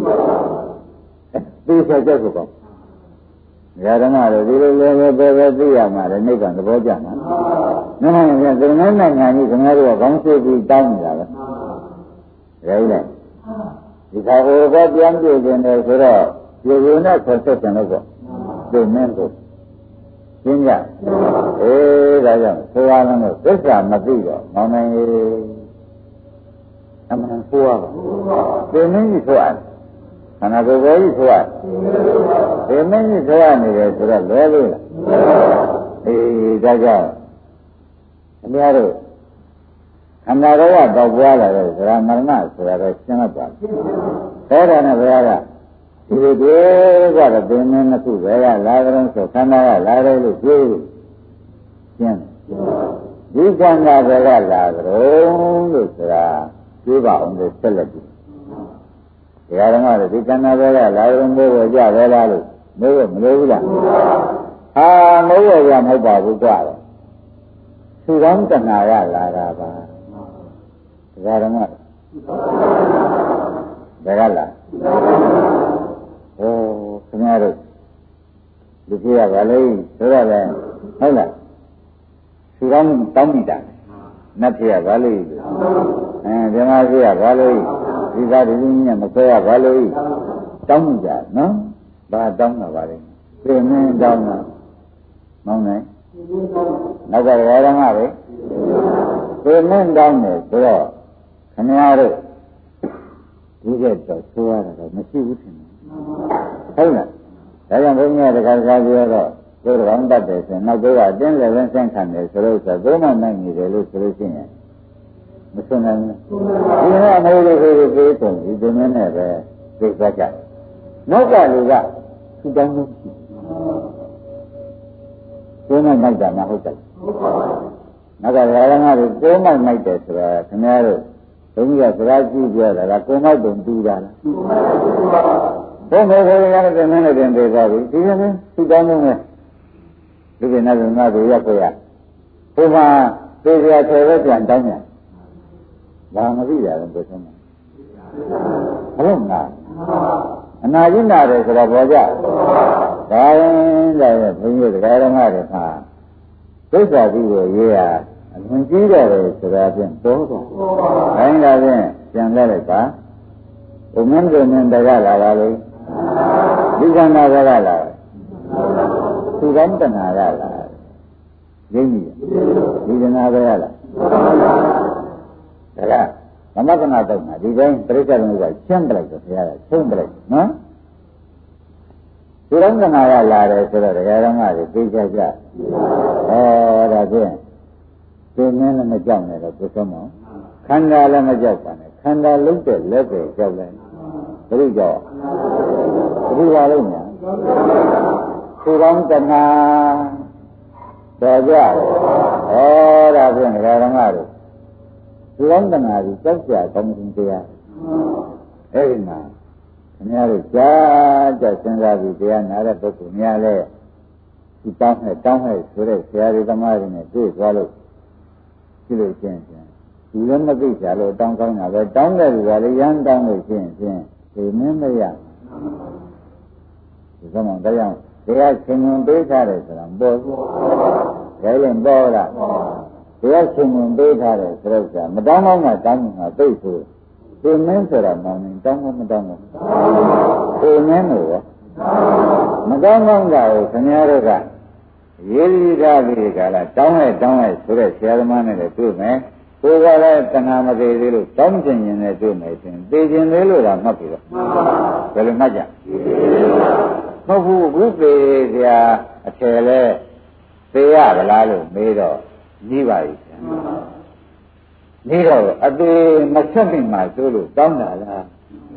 Speaker 2: သိဆက်ချက်ဖို့ကောင်းဓမ္မတို့ဒီလိုလည်းပဲသိရမှာလေနိဗ္ဗာန်သဘောကျမှာနိုင်ငံကသင်္နည်းနိုင်ငံကြီးခင်ဗျားတို့ကကောင်းစေပြီးတောင်းနေတာပဲဒါကြီးလေဒီခါဟိုဘက်ပြန်ပြည့်ခြင်းတယ်ဆိုတော့ဒီလိုနဲ့ဆက်ဆက်တယ်လို့ပေါ့သိမင်းတို့ရှင်းကြဒါကြောင့်ဆိုရမယ်လို့သစ္စာမသိတော့မောင်နိုင်ရေအမှန်ဆိုရပါသိမင်းကြီးဆိုရခန္ဓာကိုယ်ပဲကြီးဆိုရသိမင်းကြီးဆိုရနေတယ်ဆိုတော့လွယ်လို့လားဒါကြောင့်အများတို့ခန္ဓာတော်ကတော့ပွားလာတယ်ဇရာမရဏဆိုတာတော့ရှင်းတော့ပါဘူးဒါနဲ့ဘုရားကဒီလိုကတော့သင်္မင်းတစ်ခုပဲကလာကြတော့ဆိုခန္ဓာကလာတယ်လို့ပြောရှင်းဒီခန္ဓာပဲကလာကြတော့လို့ဆိုတာပြောပါအောင်လို့ဆက်လက်ပြီးဒီဟာတော့ဒီခန္ဓာပဲကလာကြတော့မိုးဝကြပဲလားလို့မိုးဝမလို့ဘူးလားမိုးဝရမဟုတ်ပါဘူးကြတော့သူကောင်းတဏှာကလာတာပါဒီဟာတော့ဘယ်ကလာခင်ဗျားတို့ဒီကြည့်ရပါလေဆိုတော့လည်းဟုတ်လားသူကောင်းတောင်းမိတာနတ်ပြရပါလေဓမ္မပြရပါလေဒီသာဒီနည်းမဆွဲရပါလေတောင်းမိကြနော်ဘာတောင်းတာပါလဲပြင်မင်းတောင်းတာမောင်းနိုင်နောက်ကရဟန်းပဲပြင်မင်းတောင်းတယ်ဆိုတော့ခင်ဗျားတို့ဒီကတော့ဆိုရတာတော့မရှိဘူးထင်တယ်ဟုတ်လားဒါကြောင့်ဘုန်းကြီးကတခါပြောတော့ကိုယ်တော်တတ်တယ်ဆိုရင်နောက်တော့အတင်းလည်းပဲဆန့်ခံတယ်ဆိုလို့ဆိုတော့ဘုမနိုင်နေတယ်လို့ဆိုလို့ရှိရင်မဆွနိုင်ဘူးဒီကအမေတို့ကိုပြေးကုန်ဒီဒီမင်းနဲ့ပဲသိသွားကြနောက်ကလူကသူတောင်းလို့ကိုယ်နဲ့နိုင်တာမဟုတ်တယ်နောက်ကရာဂငါတွေကိုယ်နဲ့နိုင်တယ်ဆိုတာခင်ဗျားတို့ဘုန်းကြီးကစကားကြည့်ပြောတာကကိုယ်နဲ့တုံတူတာလားဘုန်းတော်ကိုယ်ကလည်းမင်းနဲ့တင်သေးပါဘူးဒီကနေ့သူတောင်းလို့မယ်ဒီကနေ့ငါတို့ရက်ကိုရဘုရားသေစရာထဲပဲပြန်တောင်းပြန်ဘာမသိရဘူးဘယ်ဆုံးဟုတ်လားအနာကျင်တာတယ်ဆိုတော့ဘောကြဒါရင်လည်းဘုန်းကြီးတရားတော်မှာတယ်ဟာဒုက္ခပြီးကိုရေးရအလွန်ကြီးတယ်ဆိုတာဖြင့်ပေါ်တော့တိုင်းလာဖြင့်ပြန်လဲလိုက်ပါဘုမင်းတို့နဲ့တရားလာပါလေဒီကံနာကလာသူကောင်းတဏှာကလာရင်းကြီးဒီကနာပဲလားဒါကသမထနာတော့ဒီတိုင်းပြိဿလုံးကရှင်းပလိုက်တော့ဘုရားကဆုံးပလိုက်နော်သူကောင်းတဏှာကလာတယ်ဆိုတော့တရားတော်ကသိကြကြဒါဖြင့်ဒီမင်းလည်းမကြောက်နဲ့တော့ကိုယ်ဆုံးမခန္ဓာလည်းမကြောက်ပါနဲ့ခန္ဓာလုံးတဲ့လက်ပဲကြောက်လိုက်ဘယ်လိုကြောက်ဘယ်လိုပါလိမ့်မယ်သူကောင်းတဏှာတော်ကြဒါဖြင့်ဓမ္မတို့သူကောင်းတဏှာကြီးကြောက်ကြကောင်းခြင်းတရားအဲ့ဒီမှာခင်ဗျားတို့ကြားကြစဉ်းစားပြီးတရားနာတဲ့ပုဂ္ဂိုလ်များလဲဒီတောင်းနဲ့ဆိုတဲ့ဆရာတွေသမားတွေနဲ့တွေ့သွားလို့ကြည့်လို့ချင်းဒီလည်းမသိကြလို့တောင်းကောင်းတာပဲတောင်းတဲ့လူကလည်းရမ်းတောင်းလို့ချင်းဒီမင်းမရဒီကမှတရားတရားရှင်ဝင်ပေးထားတယ်ဆိုတာပေါ်ဘူးဒါလည်းပေါ်လားတရားရှင်ဝင်ပေးထားတယ်ဆိုတော့မတောင်းတော့မှတောင်းမှာသိဆိုဒီမင်းဆိုတာမောင်နေတောင်းမတောင်းဘူးဒီမင်းလို့မတောင်းတော့တာကိုခင်ဗျားတို့ကရေးရည်သားလေးကလာတောင်းလိုက်ဆိုတဲ့ဆရာသမားနဲ့လည်းတွေ့မယ်ကိုယ်ကလည်းတဏှာမသေးသေးလို့တောင်းကျင်ရင်လည်းတွေ့မယ်ရှင်သိကျင်သေးလို့တော့မှတ်ပြီတော့ဘယ်လိုမှတ်ကြမဟုတ်ဘူးဘုသေဆရာအထယ်လဲသေရဗလားလို့မေးတော့ကြီးပါပြီနေတော့အသေးမဆက်မိမှဆိုလို့တောင်းတာလား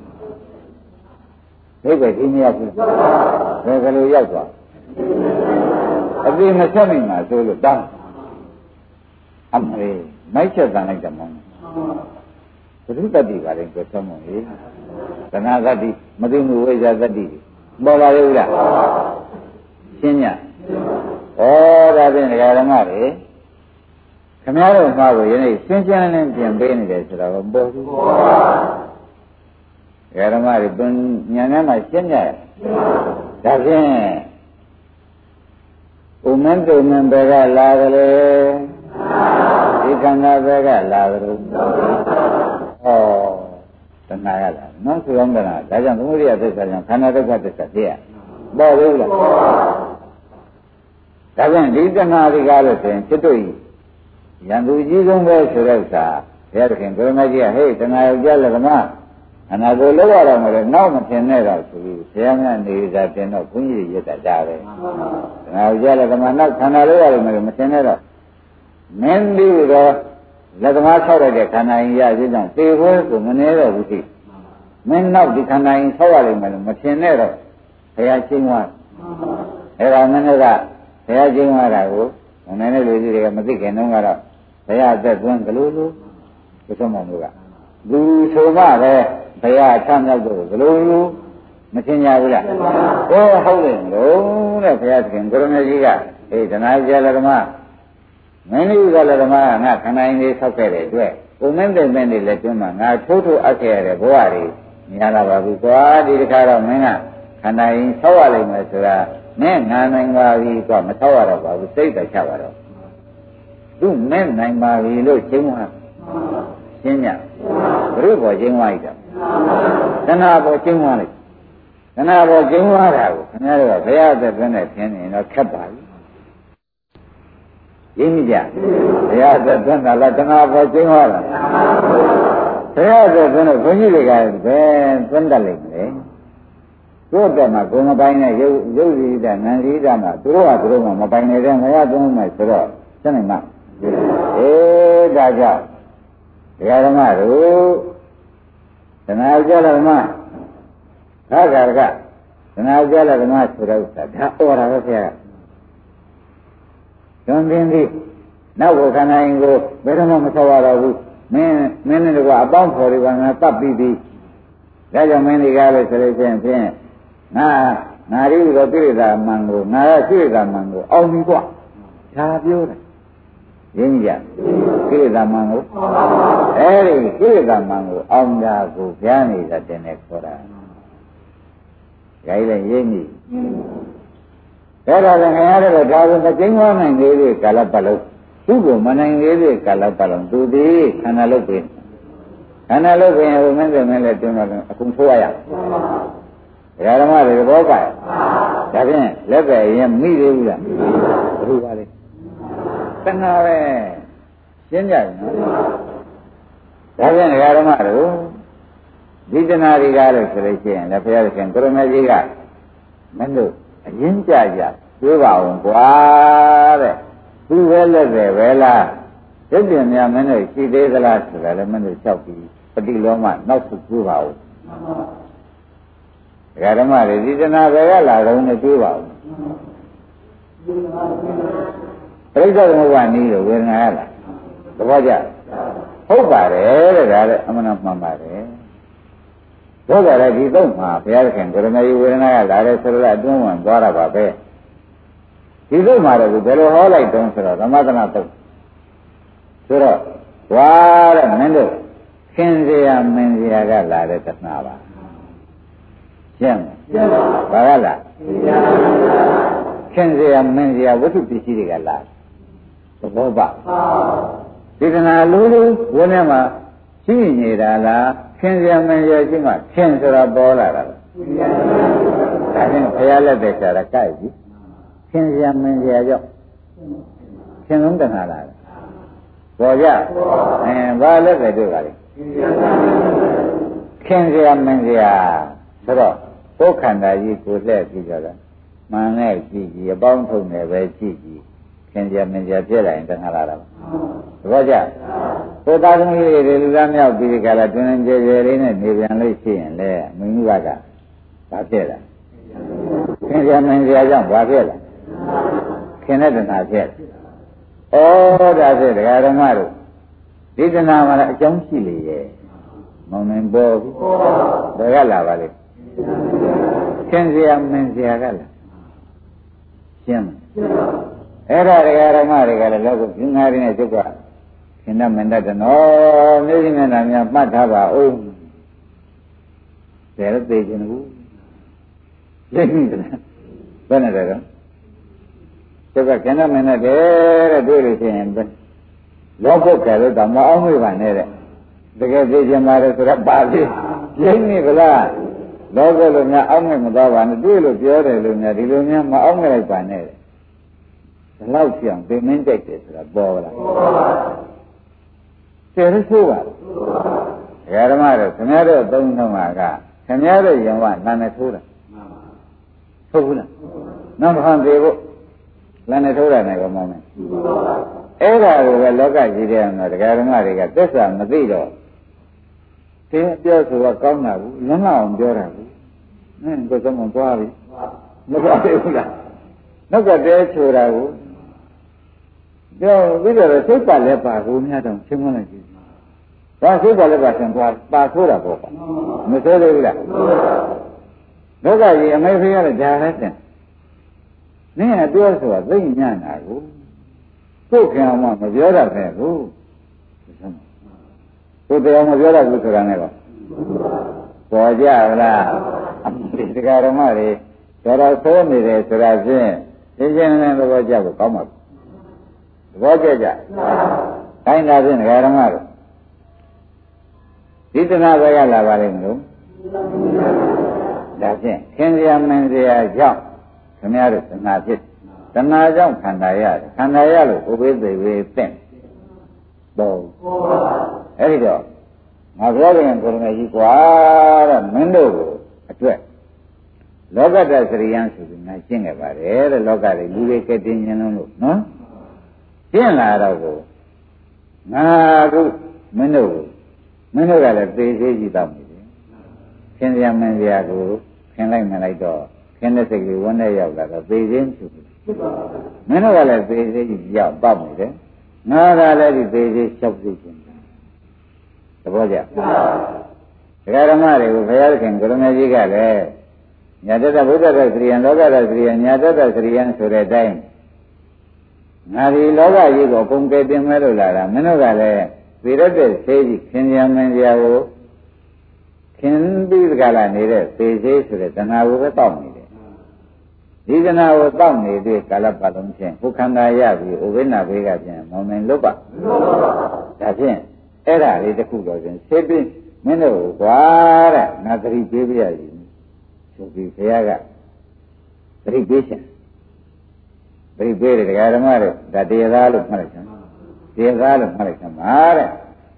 Speaker 2: ဒီကဒီမြတ်ဘူးဘယ်လိုရောက်သွားအသေးမဆက်မိမှဆိုလို့တောင်းအမေမိုက်ချက်တန်လိုက်တယ်မောင်ဘုဒ္ဓတတိပါရင်ကိုသုံးမလို့သနာသတိမသိမှုဝိဇ္ဇာသတိပေါ်လာရဲ့လားရှင်းညဒါဖြင့်ဓမ္မတွေခင်ဗျားတို့မှာကိုယနေ့ရှင်းရှင်းလင်းလင်းပြင်ပေးနေတယ်ဆိုတော့ပေါ်ဘူးဓမ္မတွေပင်ညာနဲ့မှရှင်းကြရဒါဖြင့်ဥမင်းတို့မင်းဘယ်ကလာကြလဲဒီကံကဘယ်ကလာကြလို့တဏှာရတာနော်ဆိုအောင်တဏှာဒါကြောင့်သမုဒိယသစ္စာကြောင့်ခန္ဓာဒုက္ခသစ္စာသိရပေါ်သေးလားဒါပြန်ဒီတဏှာတွေကလို့ဆိုရင်จิตတို့ရန်သူကြီးဆုံးပဲဆိုတဲ့ဥစ္စာဘုရားသခင်ကိုရမကြီးကဟေးတဏှာယောက်ျားလည်းဓမ္မအနာကိုလောက်ရတော့မယ်နောက်မထင်နဲ့တော့ဆိုပြီးဘုရားများနေကြတင်တော့ဘုန်းကြီးရစ်တာဒါပဲတဏှာယောက်ျားလည်းဓမ္မနောက်ခန္ဓာလောက်ရမယ်မထင်နဲ့တော့မင်းပြီးတော့လက်သမားဆောက်ရတဲ့ခန္ဓာရင်ရခြင်းကြောင့်သေဖို့ကိုမနေတော့ဘူးသိမင်းနောက်ဒီခန္ဓာရင်ဆောက်ရလိမ့်မယ်လို့မထင်နဲ့တော့ဘုရားရှင်းသွားအဲ့ဒါမင်းတို့ကဘုရားရှင်းသွားတာကိုနည်းနည်းလူကြီးတွေကမသိခင်တုန်းကတော့ဘုရားအသက်သွင်းကလေးလိုဘုရားမောင်တို့ကလူဆိုမှပဲဘုရားချမ်းမြောက်တော့ကလေးလိုမထင်ကြဘူးလားဟုတ်တယ်လို့တဲ့ဘုရားသခင်ကိုရမကြီးကအေးတဏှာကြလဓမ္မမင်းကြီးကလည်းဓမ္မကငါခန္ဓာရင်လေးဆောက်ခဲ့တဲ့အတွက်ကိုမင်းတဲ့မင်းတွေလည်းတွန်းမှာငါထိုးထိုးအပ်ခဲ့ရတဲ့ဘဝတွေမြင်လာပါဘူးကွာဒီတစ်ခါတော့မင်းကခန္ဓာရင်ဆောက်ရလိမ့်မယ်ဆိုတာမင်းငါနိုင်ပါပြီကွာမဆောက်ရတော့ပါဘူးစိတ်တချပါတော့သူမင်းနိုင်ပါပြီလို့ရှင်းသွားရှင်းညဘုရုဘောရှင်းသွားလိုက်တာတဏှာဘောရှင်းသွားလိုက်တဏှာဘောရှင်းသွားတာကိုခင်ဗျားတို့ကဘုရားသက်သွင်းတဲ့ခင်းနေတော့ခက်ပါပြီရင်းမိကြဘုရားသက်သွင်းတာလားတဏှာဘောရှင်းသွားတာဘုရားသက်သွင်းတော့ဘုန်းကြီးတွေကဘယ်သွင်းတတ်လိမ့်မလဲတို့တဲ့မှာကိုယ်မပိုင်တဲ့ရုပ်ရည်တဲ့နာမ်ရည်တဲ့မှာသူတို့ကသူတို့မှမပိုင်နေတဲ့ငရသုံးမယ်ဆိုတော့သိနိုင်မှာဒါကြောင့်ဒကာဓမ္မတို့တဏှာကြလဓမ္မသာဂရကတဏှာကြလဓမ္မဆိုတဲ့ဥစ္စာဒါဩတာပဲဆရာကျွန်းသိသည်နောက်ဘုခန္ဓာရင်ကိုဘယ်တော့မှမဆောက်ရတော့ဘူးမင်းနဲ့တကွာအပေါင်းဖော်တွေကငါတတ်ပြီးပြီဒါကြောင့်မင်းတွေကလည်းဆိုလို့ချင်းဖြင့်ငါရီတော့ကိရိတာမန်ကိုငါရကိရိတာမန်ကိုအောင်ပြီกว่าဒါပြောတယ်ရင်းကြကိရိတာမန်ကိုအဲဒီကိရိတာမန်ကိုအောင်တာကိုကြားနေတာတင်နေခေါ်တာကြိုက်လည်းရင်းကြီးအဲ့ဒါလည်းခင်ဗျားတို့ဒါဆိုမကျင်းသွားနိုင်သေးသေးကာလပတ်လုံးသူ့ကိုမနိုင်သေးသေးကာလပတ်လုံးသူသည်ခန္ဓာလုတ်ပင်ခန္ဓာလုတ်ပင်ဟိုမင်းလည်းတွန်းတော့အကုန်ထိုးရရဓမ္မတွေဘောကဒါဖြင့်လက်ပဲရင်မိသေးဘူးလားဘုရားလေးတဏှာပဲရှင်းကြပြီနော်ဒါဖြင့်ဓမ္မတို့ဒီတဏှာတွေကလည်းဆိုလို့ရှိရင်လည်းဘုရားရှင်ကိုရမကြီးကမင်းတို့အရင်ကြကြတွေးပါအောင်ကွာတဲ့သူပဲလက်ပဲပဲလားရုပ်ပြင်များမင်းတို့ရှိသေးသလားဆိုတာလည်းမင်းတို့လျှောက်ပြီးပฏิလောမနောက်ဆုတွေးပါဦးဓမ္မတွေဒီတဏှာပဲကလာတော့နဲ့တွေးပါဦးပြိဿသမုပ္ပါနည်းလို့ဝေဒနာရလားသဘောကျဟုတ်ပါတယ်တဲ့ဒါလည်းအမှန်မှန်ပါတယ်တို့ကြတဲ့ဒီတော့မှာဘုရားခင်ကိုရမကြီးဝေဒနာကလာတဲ့ဆိုတော့အတွင်းဝင်သွားတာပါပဲဒီတော့မှာတော့ဘယ်လိုဟောလိုက်တုံးဆိုတော့သမသနာတုတ်ဆိုတော့ဝါတဲ့မင်းတို့ခင်စရာမင်းစရာကလာတဲ့တဏှာပါရှင်းပါဘာကလားခင်စရာမင်းစရာဝတ္ထုပစ္စည်းတွေကလာသဘောပါဒီကနာလူဝင်းထဲမှာရှိနေတာလားခင်စရာမင်းစရာရှိမှခင်ဆိုတာပေါ်လာတာလားဒါဖြင့်ဘုရားလက်သက်ရှာတာကြိုက်ပြီခင်စရာမင်းစရာကြောင့်ခင်လုံးတဏှာလားပေါ်ကြဘာလက်သက်တို့ကလေခင်စရာမင်းစရာဆိုတော့ကိုယ်ခန္ဓာကြီးကိုလှည့်ပြီးကြတာမှန်နဲ့ကြည့်ကြည့်အပေါင်းထုံနေပဲကြည့်ကြည့်ခင်ဗျာမင်းကြာပြည့်လာရင်တဏှာလာတာသဘောကျကိုယ်သားသမီးတွေလူသားမြောက်ပြီးဒီကလာတွင်ကြဲကြဲလေးနဲ့နေပြန်လို့ရှိရင်လေမင်းကြီးကဘာဖြစ်လဲခင်ဗျာမင်းကြာကြောင့်ဘာဖြစ်လဲခင်တဲ့တဏှာဖြစ်ဩဒါဖြင့်ဒကာဓမ္မတို့ဒီတဏှာမှာလည်းအကြောင်းရှိလေရဲ့မောင်နှံပေါ်ဘူးဘယ်ကလာပါလဲခင်စရာမင်းစရာကလားရှင်းအဲ့ဒါဒကာဓမ္မတွေကလည်းလောကပြင်းငါးရင်းနဲ့ကျုပ်ကခင်ဗျမင်းတတ်တယ်နော်မျက်စိမျက်နှာများမှတ်ထားပါဦးဘယ်လိုသိချင်ဘူးလက်ရှိတယ်ဘယ်နဲ့တယ်တော့ကျုပ်ကခင်ဗျမင်းတတ်တယ်တဲ့တွေ့လို့ရှိရင်လောကုတ်ကလည်းတော့မအောင်မေ့ပါနဲ့တဲ့တကယ်သိချင်ပါတယ်ဆိုတော့ပါပြီရင်းနေဗလားလောကလိုများအောက်မဲ့မသွားပါနဲ့တွေ့လို့ပြောတယ်လို့များဒီလိုများမအောက်မဲ့လိုက်ပါနဲ့ဒီလောက်ပြောင်းပင်မင်းတိုက်တယ်ဆိုတာပေါ်လာကျေရဆိုးပါဓမ္မတို့ခင်ဗျားတို့သုံးထုံးမှာကခင်ဗျားတို့ယံဝနာနဲ့ထိုးတာဟုတ်ဘူးလားနောက်မှန်သေးဖို့လမ်းနဲ့ထိုးတာနဲ့ကောမောင်းမယ်အဲ့ဒါကိုပဲလောကကြီးတဲ့မှာတရားဓမ္မတွေကသစ္စာမသိတော့တင်းပြောဆိုတော့ကောင်းတာဘူးလမ်းအောင်ပြောတာဘူးကိုယ်ကမှသွားပြီမသွားသေးဘူးလားနောက်ကတဲချိုတာကိုပြောပြီးတော့စိတ်ပါလဲပါကိုများတော့ရှင်းမလိုက်ကြည့်ဒါစိတ်ပါလဲပါဆင်သွားပါဆိုးတာပေါ့မဆိုးသေးဘူးလားလောကကြီးအမေဖေးရတဲ့ဂျာလဲတင်နင်းကပြောဆိုတာသိညံ့တာကိုကိုယ်ခင်အောင်မပြောတတ်ပဲကိုကိုယ်တရားမပြောတတ်ဘူးဆိုတာနဲ့တော့ပေါ်ကြလားဒီတရားဓမ္မတွေတော်ဆိုးနေတယ်ဆိုတာဖြင့်ရှင်းရှင်းလင်းလင်းသဘောကျဖို့ကောင်းပါဘူးသဘောကျကြတိုင်းတာဖြင့်တရားဓမ္မတို့ဒီတနာပဲကလာပါလိမ့်မလို့ဒါဖြင့်ခင်ဗျာမင်းစရာကြောင့်ခင်ဗျားတို့တဏှာဖြစ်တဏှာကြောင့်ခန္ဓာရတယ်ခန္ဓာရလို့ဥပိ္ပေဝေသင့်တော့အဲ့ဒီတော့ငါပြောရင်ကိုယ်နဲ့ကြီးกว่าတဲ့မင်းတို့ကိုအတွက်လောကတ္တစရိယံဆိုပြီးငါရှင်းခဲ့ပါတယ်တဲ့လောကတွေလူတွေကတင်းခြင်းလုံးလို့နော်ရှင်းလာတော့ကိုငါခုမင်းတို့ကလည်းသေသေးကြည့်တော့နေတယ်ခင်ဗျာမင်းစရာကိုခင်လိုက်မလိုက်တော့ခင်းတဲ့စိတ်ကလေးဝန်းနဲ့ရောက်လာတော့သေခြင်းဖြစ်ပြီမင်းတို့ကလည်းသေသေးကြီးရောက်ပေါက်နေတယ်ငါကလည်းဒီသေသေးလျှောက်သိခြင်းသဘောကျတရားဓမ္မတွေကိုဘုရားခင်ကိုရမေကြီးကလည်းညာတတဗုဒ္ဓတ္တစရိယံလောကတ္တစရိယံညာတတ္တစရိယံဆိုတဲ့အတိုင်းငါဒီလောကကြီးကိုပုံကဲတင်မဲ့လို့လာတာမင်းတို့ကလည်းသေရတဲ့ဆေးကြီးခင်ဗျာမင်းစရာကိုခင်ပြီးကြလာနေတဲ့သေသေးဆိုတဲ့တဏှာကိုပဲတောက်နေတယ်ဒီတဏှာကိုတောက်နေတဲ့ကာလပတ်လုံးချင်းဘုခန္ဓာရပြီဥပိ္ပနာဘေးကပြန်မောင်နိုင်လွတ်ပါဒါဖြင့်အဲ့ဒါလေးတစ်ခုတော့ချင်းဆေးပြီးမင်းတို့ကွာတဲ့ငါသတိပေးပြရည်ဆိုပြီးဘုရားကသတိပေးရှင်သတိပေးတယ်တရားဓမ္မတို့ဒါတရားသားလို့မှတ်လိုက်စမ်းတရားသားလို့မှတ်လိုက်စမ်းပါတဲ့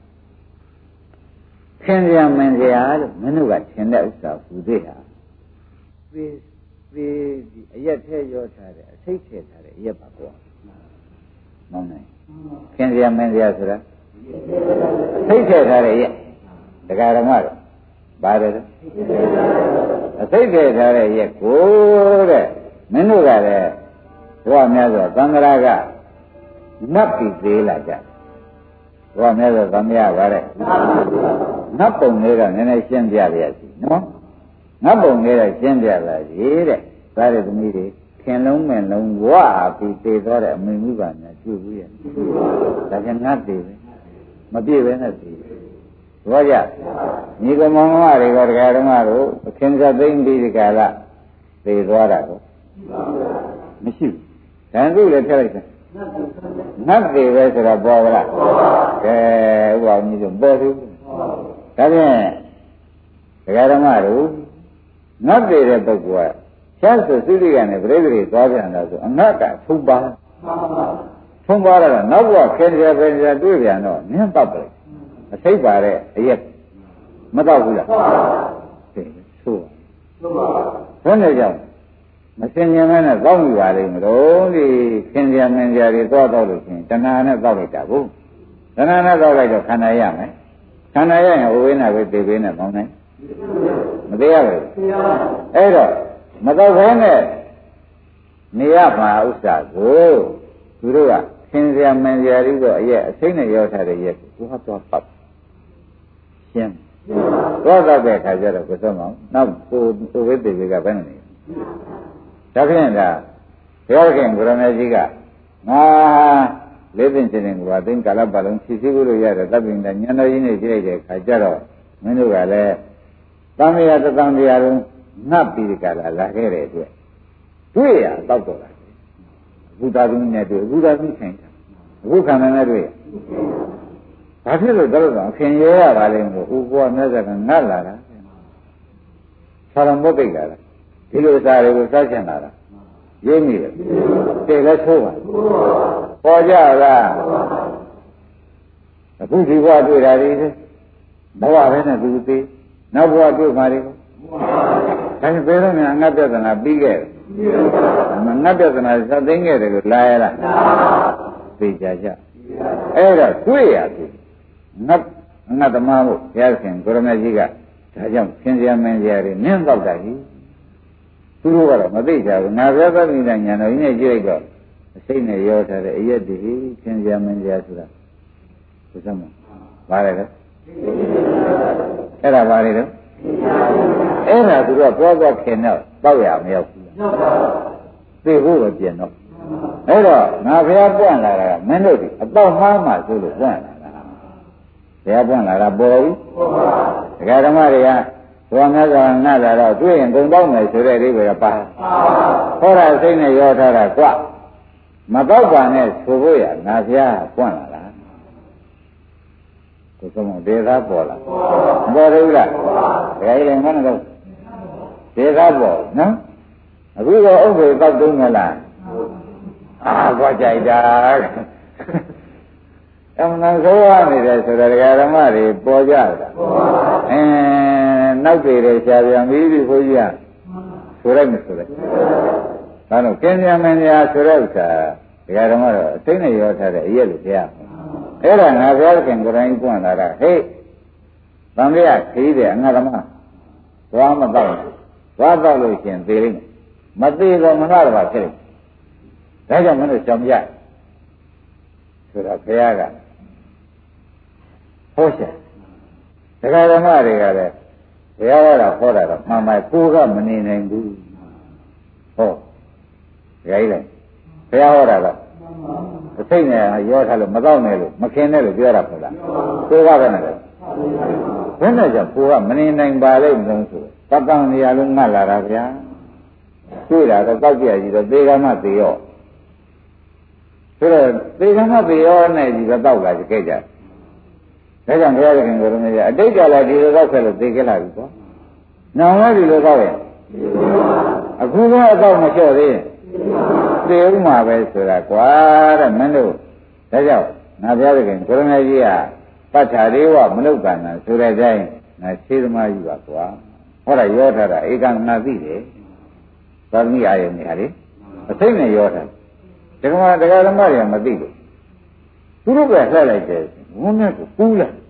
Speaker 2: ခင်ဗျာမင်းဗျာလို့မင်းတို့ကထင်တဲ့ဥစ္စာဟူသေးတာဒီအရက်ထဲရောထားတယ်အစိတ်ထဲထားတယ်အရက်ပါကွာမောင်းနိုင်ခင်ဗျာမင်းဗျာဆိုတာအစိတ်ထဲထားတယ်ရက်တရားဓမ္မတို့ပါတယ်အစိတ်ထဲထားတဲ့ရက်ကိုတဲ့မင်းတို့ကလည်းဘုရားများစွာသံဃာကနတ်ပြီးသေးလာကြဘုရားများစွာသံဃာပါတဲ့နတ်ပုံလေးတော့နည်းနည်းရှင်းပြရစီနော်နတ်ပုံလေးတော့ရှင်းပြပါစီတဲ့ဒါရသမီးတွေခင်လုံးမဲ့လုံးဝပြီးသေသွားတဲ့အမိမိပါများကျွဘူးရဲ့ဒါကနတ်တွေပဲမပြည့်ပဲနဲ့သေဘောကြညီကမောင်မတွေကတရားဓမ္မတို့ခင်စသိမ့်ပြီးဒီကလာသေသွားတာကိုမရှိဘူးတန်သူလည်းထည့်လိုက်တယ်နတ်တွေပဲဆိုတော့ပေါ်လားကဲဥပအောင်ကြီးဆိုပေါ်သူဒါဖြင့်တရားဓမ္မတို့နတ်တွေတဲ့ပုဂ္ဂိုလ်ကဖြတ်ဆိုစိတိကနဲ့ပြိတ္တိသွားပြန်တော့ဆိုအငတ်ကထုံပါတော့နောက်ဘဝခင်ဗျာပဲတွေ့ပြန်တော့နင်းတော့တယ်အစိတ်ပါတဲ့အရက်မတော့ဘူးလားသိဆိုးဘယ်နဲ့ကြောင့်မစင်ញင်မဲနဲ့တောက်မိပါလိမ့်မလို့ဒီခင်ဗျာမင်းဗျာတွေသွားတော့လို့ရှင်တဏှာနဲ့တောက်လိုက်တာကိုတဏှာနဲ့တောက်လိုက်တော့ခန္ဓာရမယ်ခန္ဓာရရင်ဥဝိနာပဲသိပေးနဲ့ပေါင်းနိုင်မသေးရဘူးအဲ့တော့မတော့ဘဲနဲ့နေရမှာဥစ္စာကိုသူတို့ကခင်ဗျာမင်းဗျာတွေတော့အရက်အစိမ့်နဲ့ရောထားတဲ့ရက်ကိုဟောတော့ပတ်ရှင်းတော့တဲ့အခါကျတော့ကိုယ်စမောင်းနောက်ကိုဝိသေကဘယ်နဲ့နေဒါဖြင့်ကဘုရားခင်ကိုရမေကြီးကငါလေးသိင်ချင်းကသိင်ကာလပတ်လုံးဖြည့်ဆည်းဖို့လို့ရတဲ့တပ်ပင်တဲ့ဉာဏ်တော်ကြီးနဲ့ကြည့်လိုက်တဲ့အခါကျတော့မင်းတို့ကလည်းသံဃာတသံဃာလုံးငတ်ပြီးဒီကလာလာခဲ့တဲ့အတွက်တွေ့ရတောက်တော့တာအခုသာသမီနဲ့တွေ့အခုသာသမီဆိုင်တာအခုခန္ဓာနဲ့တွေ့ဘာဖြစ်လို့တော့အခင်ရဲရပါလိမ့်မို့ဥပ္ပဝမြတ်ကငတ်လာတာဆောင်းမုတ်ပိတ်လာတာဒီလိုစားတွေကိုစားချင်လာတာရင်းမိတယ်တည်လဲဆိုးပါပေါ်ကြလားအခုဒီဘဝတွေ့တာတွေဘဝပဲနဲ့သူသေးနောက်ဘဝတွေ့မှာတွေဒါနဲ့ဘယ်တော့မှငတ်ပြဿနာပြီးခဲ့ငတ်ပြဿနာသတ်သိမ်းခဲ့တယ်လို့လာရလားသိကြကြအဲ့ဒါတွေ့ရပြီငတ်သမားဖို့ဘုရားရှင်ကိုရမကြီးကဒါကြောင့်ရှင်စရာမင်းစရာတွေနင်းတော့တာကြီးသူတို့ကတော့မသိကြဘူးငါဘုရားသတိနဲ့ညာတော်ကြီးနဲ့ကြည့်လိုက်တော့အစိမ့်နဲ့ရောထားတဲ့အရက်တည်းရှင်စရာမင်းစရာဆိုတာဘုရားမဘာလဲလဲအဲ့ဒါဘာလဲလဲအဲ့ဒါသူတို့ကပွားပွားခင်တော့တောက်ရမရောက်ဘူးသိဖို့ပဲပြင်တော့အဲ့တော့ငါဘုရားပွင့်လာတာကမင်းတို့ဒီအတော့မှားမှဆိုလို့ပွင့်လာတာဘုရားပွင့်လာတာပေါ်ပြီဒကာဓမ္မတွေကဘောမြတ်စွာဘုရားလာတော့တွေ့ရင်ဂုံတောက်မယ်ဆိုတဲ့အိဗေကပါဟောတာစိတ်နဲ့ရောထားတာကွမတော့ပါနဲ့ဆိုဖို့ရငါဘုရားပွင့်လာတာကိုယ်ကဒေသပေါ်လာပေါ်တယ်လားဒကာကြီးလည်းမနဲ့တော့ဒေသပေါ်နော်အခုတော့ဥပ္ပေတောက်တုံးမလားကွာကြိုက်တာအမှန်ဆိုရနေတယ်ဆိုတော့ဒကာဓမ္မတွေပေါ်ကြတာနောက်တွေရှားပြန်ပြီးပြီဘုန်းကြီးကဆိုလိုက်မဆိုလိုက်ဒါတော့ကျင်းပြန်မင်းများဆိုတဲ့ဥစ္စာဒကာဓမ္မတော့အသိနဲ့ရောထားတဲ့အရက်လို့ကြားအဲ့ဒါငါဘုရားခင်ကိုယ်တိုင်ပွင့်လာတာဟေးဗံမရခီးတယ်အငါဓမ္မသွားမတော့သွားတော့လို့ရှင်သေးလိမ့်မသေးတော့မလားတော့ဖြစ်လိမ့်ဒါကြောင့်မလို့ကြောင်ပြဆိုတော့ဘုရားကဟောရှာဒကာဓမ္မတွေကလည်းဘုရားကတော့ဟောတာတော့မှန်ပါကိုကမနေနိုင်ဘူးဟောဒကာကြီးလည်းဘုရားဟောတာတော့အစိတ်နဲ့ရောထားလို့မတော့နဲ့လို့မခင်နဲ့လို့ပြောတာပေါ့လားကိုကပဲနဲ့ဘယ်နဲ့ကြောင့်ကိုကမနေနိုင်ပါလိမ့်မလို့ဆိုတပ္ပံနေရာလုံးငတ်လာတာဗျာတွေ့တာတော့တောက်ကြကြီးတော့သေကမှသေရောဆိုတော့သေကမှသေရောနဲ့ကြီးတော့တောက်လာကြခဲ့ကြဒါကြောင့်ဘုရားခင်ကိုယ်တော်မြတ်အတိတ်ကလည်းဒီလိုတော့ဆက်လို့သေခဲ့လာပြီပေါ့နောင်လည်းဒီလိုတော့ရဲ့အခုကအတော့မလျှော့သေးရင်သေဥမှာပဲဆိုတာကွာတဲ့မင်းတို့ဒါကြောင့်ငါဘုရားခင်ကိုယ်တော်မြတ်ကြီးကပဋ္ဌာရေဝမနုဿာနာဆိုတဲ့အတိုင်းငါခြေသမားကြီးပါကွာဟောတာရောထားတာဧကနာသိတယ်သာသမီအာယုန်နေဟာလေအသိနဲ့ရောထားဒကာဓမ္မတွေကမသိဘူးသူတို့ကလှည့်လိုက်တယ်ဝန်းနဲ့ကိုပူးလိုက်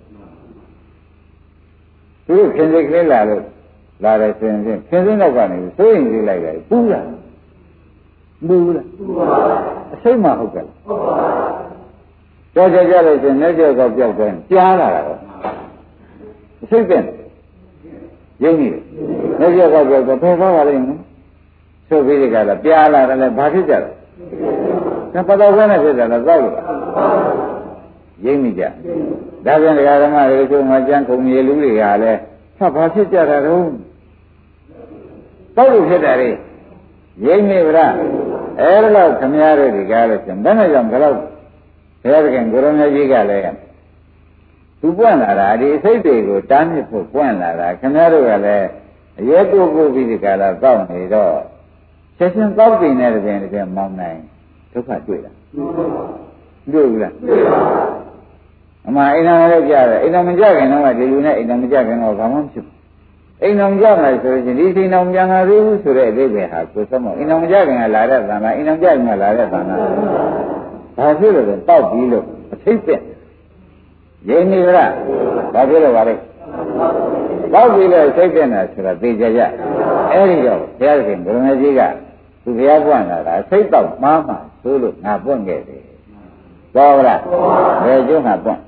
Speaker 2: သူတို့ခင်စိတ်ကလေးလာလို့လာတယ်ဆိုရင်ခင်စိတ်နောက်ကနေစိုးရင်လေးလိုက်တယ်ပူးလာပူးလားအစိမ့်မဟုတ်ကဲ့ကြောက်ကြလို့ရှင်လက်ကြောက်ကပြောက်သွားကြားလာတာတော့အစိမ့်တဲ့ရင်းနေလက်ကြောက်ကပြောက်တော့ဖယ်သွားပါလိမ့်မယ်ဆိုပြီးဒီကလာပြားလာတယ်လည်းဘာဖြစ်ကြလဲဒါပတော်ခွင့်နဲ့ဖြစ်တယ်လားသောက်လို့ရင်းမိကြဒါပြန်ဒကာဓမ္မတွေချို့ငါကျန်းခုံမြေလူတွေကလည်းဘာဖြစ်ကြတာတော့သောက်လို့ဖြစ်တယ်လေရင်းမိဗလားအဲ့ဒါတော့ခမည်းတော်ဒီကားလို့ရှင်ဘယ်နဲ့ကြောင့်ဘယ်တော့ဘုရားခင်ကိုရမကြီးကလည်းသူပွင့်လာတာဒီအစိတ်တွေကိုတားမြစ်ဖို့ပွင့်လာတာခမည်းတော်ကလည်းအရဲကိုပြီးဒီကလာတောက်နေတော့ချက်ချင်းတောက်တင်တဲ့တည်းမောင်းနိုင်ဒုက္ခတွေ့တာတွေ့ဘူးလားအမှအိမ်တော်လည်းကြားတယ်အိမ်တော်မကြခင်တော့ဒီလူနဲ့အိမ်တော်မကြခင်တော့ဘာမှမဖြစ်ဘူးအိမ်တော်မကြမယ်ဆိုရင်ဒီအိမ်တော်ပြန်လာသေးဘူးဆိုတဲ့အဓိပ္ပာယ်ဟာကိုယ်သမအိမ်တော်မကြခင်ကလာတဲ့သံဃာအိမ်တော်ကြခင်ကလာတဲ့သံဃာဘာဖြစ်လို့လဲတောက်ပြီးလို့အထိတ်တဲ့ရင်းနေလားဘာဖြစ်လို့ပါလဲတောက်ပြီးလို့စိတ်တဲ့နာဆိုတာသိကြကြအဲ့ဒီတော့ဘုရားရှင်ဘုရားကြီးကသူဘုရားပွင့်လာတာစိတ်တော့မှားမှဆိုလို့ငါပွင့်ခဲ့တယ်သောလားဘယ်ကျုံးကပွင့်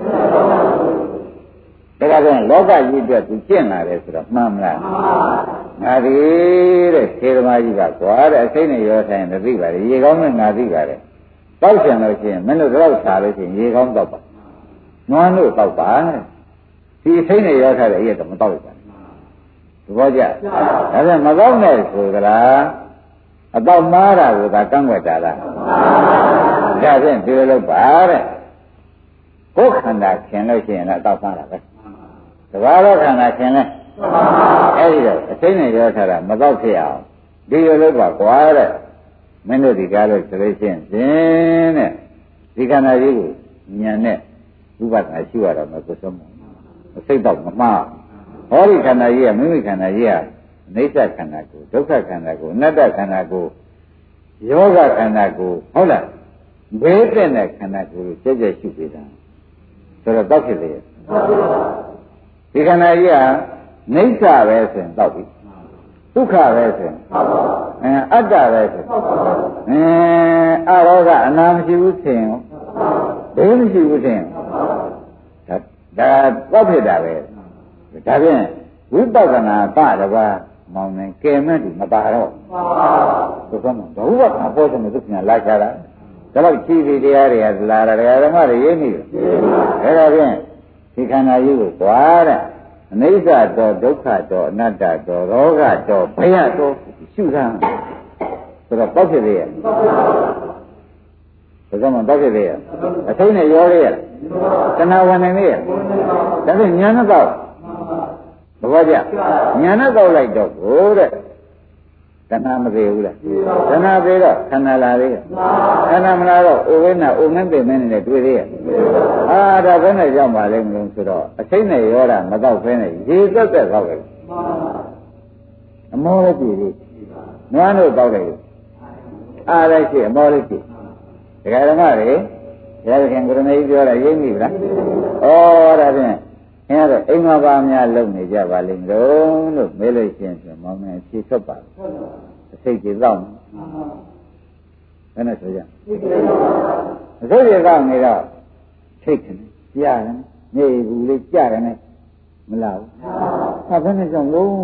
Speaker 2: ဒါကပြန်လောကကြီးအတွက်သူကျင့်လာတယ်ဆိုတော့မှန်မလားငါဒီတဲ့ခြေသမားကြီးကကွာတဲ့အစိမ့်နဲ့ရောဆိုင်မသိပါလေရေကောင်းနဲ့ငါသိပါတယ်တောက်ရှင်လို့ရှိရင်မင်းတို့တော့စားလို့ရှိရင်ရေကောင်းတော့ပါနွားတို့တော့ပါဒီအစိမ့်နဲ့ရောထားတဲ့အရက်တော့မတော့ဘူးသဘောကျဒါပြန်မတော့နဲ့ဆိုကြလားအတော့မားတာကိုသာကန့်ွက်တာလားဒါဖြင့်ဒီလိုလုပ်ပါတဲ့ကိုယ်ခန္ဓာခင်လို့ရှိရင်လည်းအတော့မားတာပဲတဘာတော့ခန္ဓာခင်လဲအဲ့ဒီတော့အသိနဲ့ရောထားတာမတော့ဖြစ်အောင်ဒီလိုလုပ်ပါကွာတဲ့မင်းတို့ဒီကားလို့ဆိုလို့ရှိရင်ဖြင့်တဲ့ဒီခန္ဓာကြီးကိုဉာဏ်နဲ့ဥပဒနာရှိရတော့မယ်ကိုယ်ဆုံးစိတ်တော့မမှားဟောဒီခန္ဓာကြီးကမိမိခန္ဓာကြီးကအနိစ္စခန္ဓာကိုဒုက္ခခန္ဓာကိုအနတ္တခန္ဓာကိုယောဂခန္ဓာကိုဟုတ်လားဘေးတဲ့တဲ့ခန္ဓာကိုကြက်ကြက်ရှုပေးတာဆိုတော့တောက်ဖြစ်လေဒီခန္ဓာကြီးကနိစ္စပဲဆိုရင်တောက်ပြီဒုက္ခပဲဆိုရင်အတ္တပဲဆိုအရောဂအနာမရှိဘူးဆိုရင်ဘေးမရှိဘူးဆိုရင်ဒါတောက်ဖြစ်တာပဲဒါဖြင့်ဝိပဿနာပတပါမောင်းနေကဲမဲ့ဒီမပါတော့ဘုရားမဘုရားအပေါ်ဆုံးသူပြန်လာကြတာဒါတော့ကြည်ပြီးတရားတွေကလာတာဓမ္မတွေရင်းနေတယ်ဒါဖြင့်ဒီခန္ဓာကြီးကိုသွားတဲ့အနိစ္စတော်ဒုက္ခတော်အနတ္တတော်ရောဂတော်ဘယတော်ရှုတာဆိုတော့တောက်ဖြစ်လေရဲ့ဘုရားမတောက်ဖြစ်လေရဲ့အထိတ်နဲ့ရောလေရဲ့တဏှာဝင်နေလေရဲ့ဒါဖြင့်ဉာဏ်နဲ့တော့ဘုရားကြညာနဲ့တောက်လိုက်တော့ကိုတဲ့တဏှာမသေးဘူးလားတဏှာသေးတော့ခန္ဓာလာသေးရဲ့ခန္ဓာမလာတော့အိုဝိနာအိုမင်းပင်မင်းနဲ့တွေ့သေးရဲ့ဒါဘယ်နဲ့ကြောက်ပါလိမ့်မလို့ဆိုတော့အချိန်နဲ့ရောတာမတော့ဖဲနဲ့ရေသက်သက်တောက်လိုက်အမောလေးကြည့်သေးနွားတို့တောက်လိုက်အားလည်းရှိအမောလေးကြည့်ဒကာဓမ္မတွေဘုရားခင်ကရမေကြီးပြောတာရိပ်မိဗလားဒါဖြင့်ခင်ဗျားတို့အိမ်မှာပါများလုံနေကြပါလိမ့်လို့မေးလို့ရှိရင်မောင်မင်းဖြေထွက်ပါအစိတ်ကြီးတော့ဘယ်နဲ့ဆိုကြအစိတ်ကြီးတော့နေတော့ထိတ်တယ်ကြားတယ်နေဘူးလေးကြားတယ်မလားဘယ်နဲ့ကြောင့်လုံး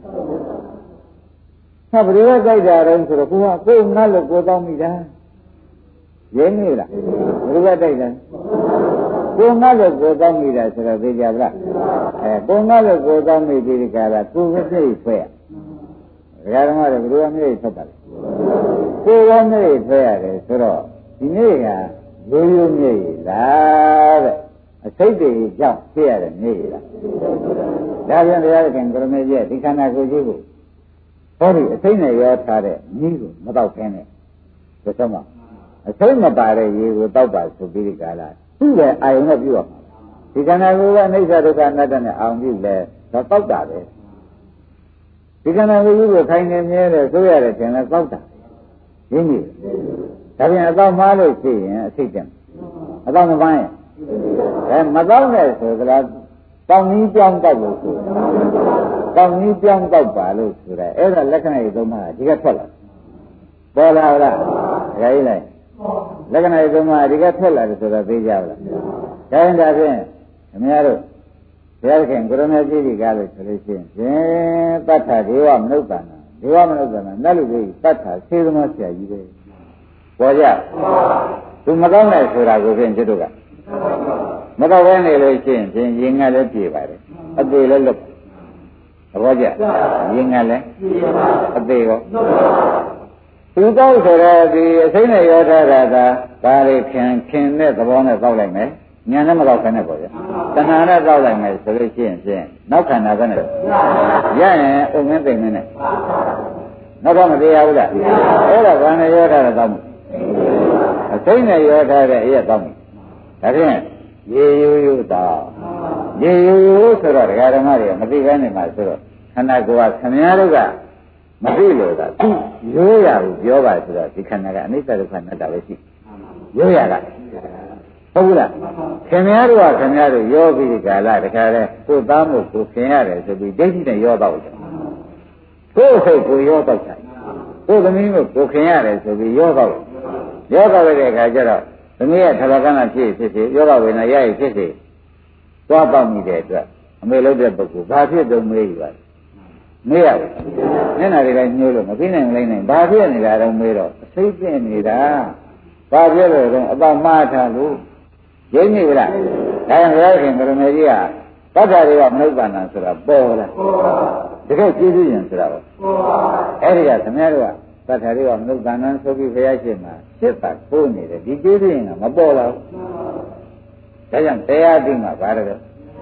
Speaker 2: ဘယ်လိုကြိုက်တာလဲဆိုတော့ကိုယ်ငါ့လို့ကိုယ်တော့မိတာရင်းနေလားဘယ်လိုကြိုက်တယ်ကိုယ်ငါ့လို့ကိုယ်တောင်းမိတာဆိုတော့သိကြပါလားကိုယ်ငါ့လို့ကိုယ်တောင်းမိပြီးဒီကရာကိုယ်ကပြည့်ဖွဲ့ရဓမ္မတွေဘယ်လိုမျိုးထွက်ပါလဲကိုယ်ကမျိုးဖွဲ့ရတယ်ဆိုတော့ဒီနေ့ကရိုးရိုးမျိုးလားတဲ့အစိတ်တွေကြောင့်ဖြစ်ရတဲ့မျိုးလားဒါပြန်တရားခင်ကရမေကြီးဒီခန္ဓာကိုယ်ကြီးကိုဟောဒီအစိတ်နဲ့ရောထားတဲ့မျိုးကိုမတော့ခင်းနဲ့ဆိုတော့အစိတ်မပါတဲ့ရေကိုတောက်ပါဆိုပြီးဒီကရာသူ့ရဲ့အာယုံနဲ့ပြုရမှာဒီခန္ဓာကိုယ်ကအနိစ္စဒုက္ခအနတ္တနဲ့အာရုံပြုလဲတော့တောက်တာပဲဒီခန္ဓာကိုယ်ကြီးကိုခိုင်နေမြဲတယ်ဆိုရတယ်ကျင်လဲတောက်တာရင်းနေဒါပြန်အတော့မှားလို့ရှိရင်အစိတ်တက်အတော့မပန်းရင်မတော့နဲ့ဆိုသလားတောင်းကြီးကြောင်းတောက်လို့ဆိုတောင်းကြီးကြောင်းတောက်ပါလို့ဆိုတာအဲ့ဒါလက္ခဏာကြီးသုံးပါးဒီကထွက်လာပေါ်လာလားဒါကြီးလိုက်လက္ခဏာရေးသုံးပါးဒီကထွက်လာတယ်ဆိုတော့သိကြပါလား။ဒါရင်ဒါဖြင့်ခင်ဗျားတို့ဘုရားခင်ကိုရမေကြီးကြီးကားလို့ဆိုလို့ရှိရင်တတ္ထဒေဝမနုဿာနာနတ်လူကြီးတတ္ထဆေးသမားဆရာကြီးပဲ။ပေါ်ကြ။သူမကောင်းတယ်ဆိုတာကိုဖြင့်ကျွတ်တို့ကမတော့ဘဲနေလို့ရှိရင်ဖြင့်ရင်ငါလည်းပြေပါတယ်။အသေးလည်းလွတ်။သဘောကျ။ရင်ငါလည်းအသေးရောသူတောက်ဆိုတော့ဒီအစိမ့်နဲ့ရောထားတာဒါတွေခင်တဲ့သဘောနဲ့တောက်လိုက်မယ်ဉာဏ်နဲ့မတောက်ခနဲ့ပေါ့ဗျာတဏှာနဲ့တောက်လိုက်မယ်ဆိုလို့ရှိရင်ဖြင့်နောက်ခန္ဓာပဲနဲ့ရရင်အုံမင်းသိမ့်မင်းနဲ့နောက်တော့မသေးဘူးလားအဲ့ဒါဘာနဲ့ရောထားတာတောက်မှုအစိမ့်နဲ့ရောထားတဲ့အရက်တောက်မှုဒါဖြင့်ရေရိုးတောက်ရေရိုးဆိုတော့ဒကာဓမ္မတွေကမသိဘဲနေမှာဆိုတော့ခန္ဓာကိုယ်ကခင်ဗျားတို့ကမသိလို့ကသူရိုးရဘူးပြောပါဆိုတော့ဒီခန္ဓာကအနိစ္စဒုက္ခအနတ္တပဲရှိရိုးရကဟုတ်ဘူးလားခင်ဗျားတို့ကခင်ဗျားတို့ရောပြီးဒီကာလတခါလဲကိုယ်သားမို့ကိုခင်ရတယ်ဆိုပြီးဒိဋ္ဌိနဲ့ရောတော့တယ်ကိုယ်စိတ်ကိုရောတော့တယ်ကိုယ်သမီးမို့ကိုခင်ရတယ်ဆိုပြီးရောတော့တဲ့အခါကျတော့သမီးရဲ့ထဘကနာဖြစ်ယောဂဝေဒနာရရဖြစ်စေသွားပေါက်မိတဲ့အတွက်အမေလုပ်တဲ့ပုဂ္ဂိုလ်ဘာဖြစ်တုံးမေးယူပါမေးရတယ်မျက်နှာတွေလည်းညှိုးလို့မသိနိုင်ဘာဖြစ်နေတာတော့မေးတော့အစိတ်ပြင်းနေတာဘာဖြစ်လို့တော့အပမှားထားလို့ရင်းနေကြလားဒါကြောင့်ဘုရားရှင်ကရမေကြီးကသတ္တတွေကမနုဿာနာဆိုတာပေါ်လာတကယ်ကျေးဇူးရင်ဆိုတာပေါ့အဲ့ဒီကသမ ्या တို့ကသတ္တတွေကမနုဿာနာဆိုပြီးဘုရားရှင်မှာစိတ်ပါကိုးနေတယ်ဒီကျေးဇူးရင်ကမပေါ်လာဘူးဒါကြောင့်တရားသိမှာဘာလဲ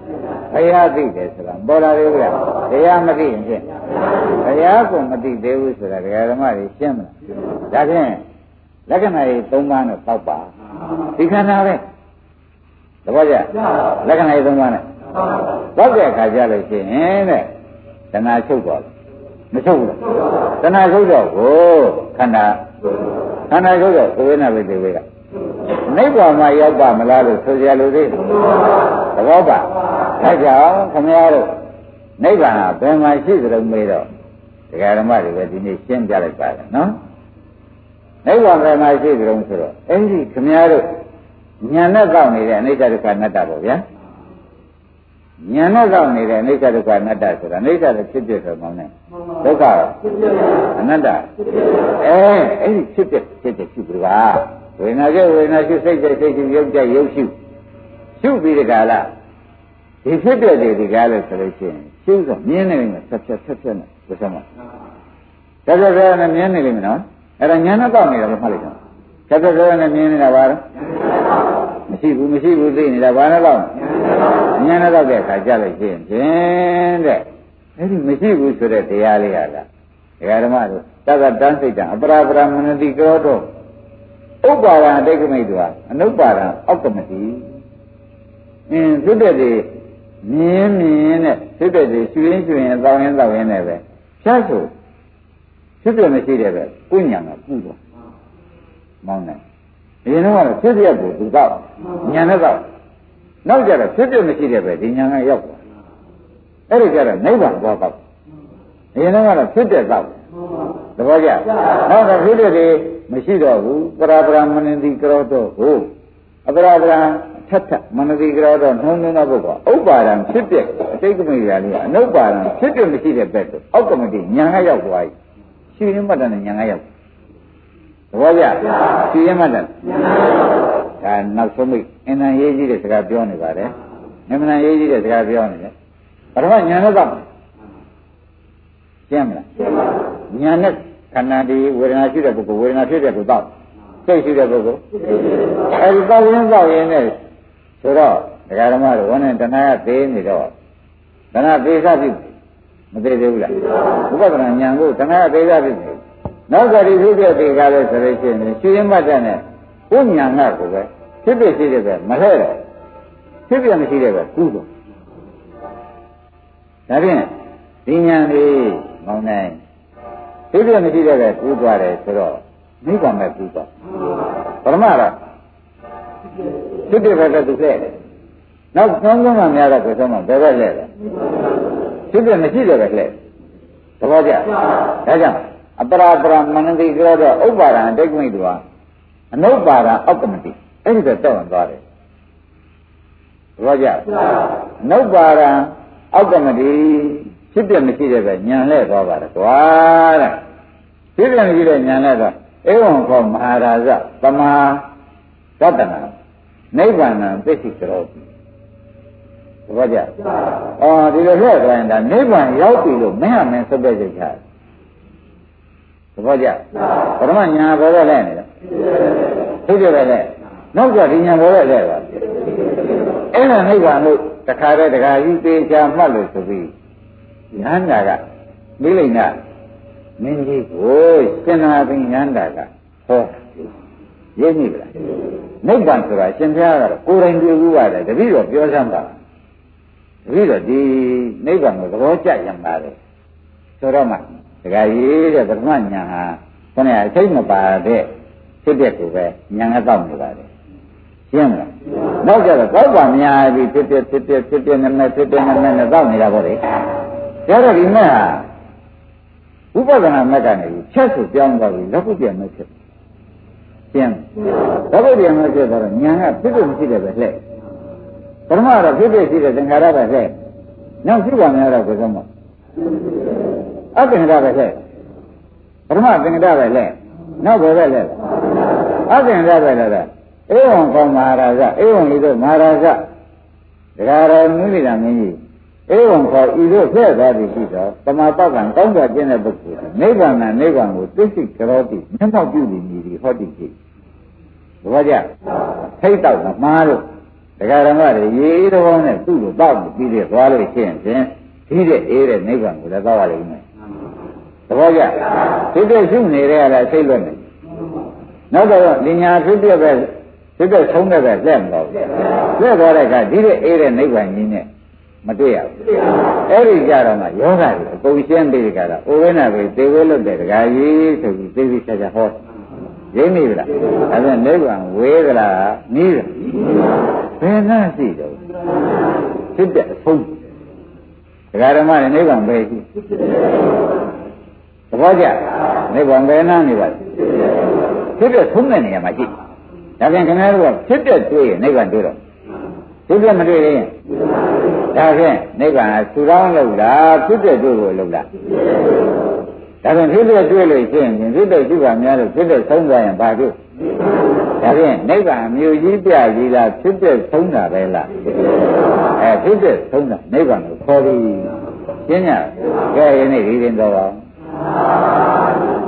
Speaker 2: ဘုရားသိတယ်ဆိုတာပေါ်လာသေးဘူးလားတရားမသိရင်ဖြင့်ဘုရားကိုမသိသေးဘူးဆိုတာဒကာဓမ္မတွေရှင်းမလားဒါဖြင့်လက္ခဏာကြီး၃ပါးနဲ့တောက်ပါဒီခန္ဓာပဲသဘောကျလက္ခဏာကြီး၃ပါးနဲ့တောက်တဲ့အခါကျလို့ရှိရင်တဲ့တဏှာချုပ်သွားတယ်မချုပ်ဘူးလားတဏှာချုပ်တော့ကိုခန္ဓာချုပ်တော့ဝိညာဉ်ပဲဒီဝေကနိဗ္ဗာန်မှာရောက်ပါမလားလို့ဆိုကြလို့သေးသဘောပါဒါကြောင့်ခင်ဗျားတို့နိဗ္ဗာန်ကဘယ်မှာရှိသလဲမေးတော့ဒကာဓမ္မတွေပဲဒီနေ့ရှင်းပြလိုက်ပါတယ်နော်နိဗ္ဗာန်ဘယ်မှာရှိသလဲဆိုတော့အဲ့ဒီခင်ဗျားတို့ဉာဏ်နဲ့ကောက်နေတဲ့အနိစ္စဒုက္ခအနတ္တပေါ့ဗျာဉာဏ်နဲ့ကောက်နေတဲ့အနိစ္စဒုက္ခအနတ္တဆိုတာအနိစ္စလည်းဖြစ်ဖြစ်ဆိုမှနဲ့ဒုက္ခအနတ္တအဲ့ဒီဖြစ်ဖြစ်ရှိပြီပါဝေဒနာကျဝေဒနာရှိစိတ်ကျစိတ်ရှိရုပ်ကျရုပ်ရှိရှုပြီးတကလားဒီဖြစ်တဲ့ဒီကားလို့ဆိုလို့ရှိရင်ရှုဆိုမြင်နေလိမ့်မယ်ဆက်နဲ့ဘယ်စမှာဆက်နဲ့မြင်နေလိမ့်မယ်နော်အဲ့ဒါညာနဲ့တောက်နေတာမမှတ်လိုက်တော့ဆက်နဲ့မြင်နေတာပါလားမရှိဘူးသိနေတာဘာနဲ့တောက်ညာနဲ့တောက်တဲ့အခါကြလို့ရှိရင်ဖြင့်တဲ့အဲ့ဒီမရှိဘူးဆိုတဲ့တရားလေးဟာလားဒကာဓမ္မတို့သတ္တတန်းစိတ်တံအပရာပရမနတိကောတော့ဥပ္ပါဒံအတိတ်ကမိတ်တို့ဟာအနုပ္ပါဒံအောက်ကမတိဖြစ်တဲ့ဒီမြင်နဲ့ဖြစ်တဲ့ဒီရွှင်သောင်းရင်နဲ့ပဲဖြတ်ဆိုဖြစ်တဲ့မရှိတဲ့ပဲကိုညာကကုတော့မောင်းတယ်ဒီနေ့ကတော့ဖြစ်တဲ့ကိုသူတော့ညာနဲ့တော့နောက်ကြတော့ဖြစ်တဲ့မရှိတဲ့ပဲဒီညာကရောက်သွားအဲ့ဒီကြတော့နိဗ္ဗာန်သွားတော့ဒီနေ့ကတော့ဖြစ်တဲ့တော့သဘောကျနောက်တော့ဖြစ်တဲ့ဒီမရှိတော့ဘူးပရာပရမနတိကရောတော့ဟုတ်အပရာပရထက်မနတိကရောတော့နှုံးတော့ဘုရားဥပ္ပါဒံဖြစ်တဲ့အတိတ်ကမိရာလေးကအနုပ္ပါဒံဖြစ်တဲ့မရှိတဲ့ဘက်တော့အောက်ကမတိညာကရောက်သွားပြီရှင်ရင်းမှတ်တယ်ညာကရောက်သဘောကျရှင်ရင်းမှတ်တယ်ဒါနောက်ဆုံးမိအင်္ဂန်ရေးကြီးတဲ့စကားပြောနေပါတယ်အင်္ဂန်ရေးကြီးတဲ့စကားပြောနေတယ်ပထမညာနဲ့တော့ရှင်းမလားညာနဲ့ခန္ဓာဒီဝေဒနာရှိတဲ့ပုဂ္ဂိုလ်ဝေဒနာဖြစ်တဲ့ပုဂ္ဂိုလ်စိတ်ရှိတဲ့ပုဂ္ဂိုလ်အဲဒီတောက်ရင်နဲ့ဆိုတော့ဒကာဓမ္မတို့ဝန်းနဲ့တဏှာကသေးနေတော့တဏှာသေးစားပြီမသေးသေးဘူးလားဥပဒနာဉာဏ်ကိုတဏှာကသေးစားပြီနောက်ကဒီဖြစ်တဲ့ဒီကားလဲဆိုလို့ရှိရင်ရှင်ရမတ်တဲ့နဲ့ကိုဉာဏ်ကကိုပဲဖြစ်ဖြစ်ရှိတဲ့ပဲမထဲတော့ဖြစ်ဖြစ်မရှိတဲ့ပဲကူးတော့ဒါဖြင့်ဒီဉာဏ်လေးမောင်းနိုင်ဖြစ်ဖြစ်မရှိတဲ့ပဲကူးသွားတယ်ဆိုတော့နိဗ္ဗာန်ပဲကူးသွားပရမတော့ဖြစ်ဖြစ်ပဲသူလဲတယ်နောက်သုံးမှများတော့ကိုယ်ဆုံးမှဘယ်ဘက်လဲလဲဖြစ်ဖြစ်မရှိတဲ့ပဲလဲသဘောကျဒါကြောင့်အပရာပရမနတိကရောတော့ဥပ္ပါဒံအတိတ်မိတ်တို့အနုပ္ပါဒံအောက်ကမတိအဲ့ဒီတော့တောင်းသွားတယ်သဘောကျအနုပ္ပါဒံအောက်ကမတိဖြစ်ပြမရှိတဲ့ပဲညံလဲသွားပါတယ်ကွာတဲ့ဖြစ်ပြမရှိတဲ့ညံလဲတော့ဧဝံခောမဟာရာဇသမာသတ္တနာနိဗ္ဗာန်သိသိကရောသဘောကျဒီလိုလှည့်သွားရင်ဒါနိဗ္ဗာန်ရောက်ပြီလို့မင်းဟာမင်းဆက်တဲ့စိတ်ချသဘောကျပရမညာဘောတော့လဲနေတယ်သိကြတယ်လေနောက်ကြဒီညာဘောတော့လဲပါအဲ့ဒါနိဗ္ဗာန်လို့တခါတည်းတခါကြီးသေးချာမှတ်လို့ဆိုပြီးညာနာကမိလိမ့်နာမင်းကြီးကိုရှင်နာပင်ညာနာကဟောရင်းနေပြီလားနိဗ္ဗာန်ဆိုတာရှင်ဘုရားကတော့ကိုယ်တိုင်တွေ့ဘူးပါတယ်တပည့်တော်ပြောစမ်းပါတပည့်တော်ဒီနိဗ္ဗာန်ကိုသဘောကျရင်ပါတယ်ဆိုတော့မှဒကာကြီးတဲ့ပထမညာဟာခေါင်းကအစိတ်မပါတဲ့ဖြစ်တဲ့ကိုပဲညာကတောက်နေပါတယ်ရှင်းမလားနောက်ကြတော့ကောက်ပါများပြီးဖြစ်နေမယ်နဲ့တောက်နေတာပေါ့လေဒါတော့ဒီမဲ့ဟာဥပဒနာမဲ့ကနေချက်ဆိုပြောင်းသွားပြီလက်ခုပြန်မဲ့ဖြစ်ရှင်းလက်ခုပြန်မဲ့ဖြစ်တော့ညာကဖြစ်ဖြစ်မရှိတယ်ပဲလှဲ့ပထမတော့ဖြစ်ဖြစ်ရှိတဲ့သင်္ခါရပဲလှဲ့နောက်ရှိပါများတော့ဘယ်တော့မှအသင်္ခါရပဲလှဲ့ပထမသင်္ခါရပဲလှဲ့နောက်ဘယ်ပဲလှဲ့အသင်္ခါရပဲလှဲ့ဧဝံကောမဟာရာဇဧဝံဤသို့မဟာရာဇဒဂါရမူလိတာမင်းကြီးဧဝံခေါ်ဤသို့ဖဲ့သွားသည်ရှိတော့သမာပကံကောင်းစွာကျင့်တဲ့ပုဂ္ဂိုလ်နိဗ္ဗာန်ကိုသိသိကရောတိမျက်မှောက်ပြုပြီးမြည်သည်ဟောတိရှိသဘောကျထိတ်တော့မှားလို့တရားဓမ္မတွေရေးတော်နဲ့သူ့ကိုတောက်ပြီးပြီးသွားလို့ရှိရင်ဖြင့်ဒီတဲ့အေးတဲ့နိဗ္ဗာန်ကိုလည်းတောက်ရလိမ့်မယ်သဘောကျဒီတဲ့ရှုနေတဲ့အဲ့ဒါစိတ်လွတ်နေနောက်တော့ဉာဏ်ဖြစ်ပြပဲဖြစ်တဲ့ဆုံးတဲ့ပဲလက်မလို့လက်သွားတဲ့အခါဒီတဲ့အေးတဲ့နိဗ္ဗာန်ကြီးနဲ့မတွေ့ရဘူးအဲ့ဒီကြတော့မှယောဂကြီးအကုန်ရှင်းပြီးကြတာဩဝိနာပဲသေဝဲလွတ်တဲ့တရားကြီးဆိုပြီးသိသိချာချာဟောရင်းမိဗလားအဲ့ဒါနိဗ္ဗာန်ဝေးကြလားနီးတယ်ဘယ်နှရှိတော့ဖြစ်တဲ့အဆုံးတရားဓမ္မနဲ့နိဗ္ဗာန်ပဲရှိသဘောကျနိဗ္ဗာန်ဘယ်နှနေပါလဲဖြစ်တဲ့ဆုံးတဲ့နေရာမှာရှိဒါပြန်ခင်ဗျားတို့ကဖြစ်တဲ့တွေ့ရင်နိဗ္ဗာန်တွေ့တော့ဖြစ်တဲ့မတွေ့ရင်ဒါဖြင့်နိဗ္ဗာန်ဆူတောင်းလို့လားဖြစ်တဲ့တွေ့ကိုလို့လားဒါဖြင့်ဖြစ်တဲ့တွေ့လို့ရှိရင်ဖြစ်တဲ့ရှိပါများလို့ဖြစ်တဲ့ဆုံးသွားရင်ဘာတွေ့ဒါဖြင့်နိဗ္ဗာန်မြို့ကြီးပြကြီးလားဖြစ်တဲ့ဆုံးတာပဲလားဖြစ်တဲ့ဆုံးတာနိဗ္ဗာန်ကိုခေါ်ပြီးရှင်းရကဲယနေ့ဒီရင်တော့ပါ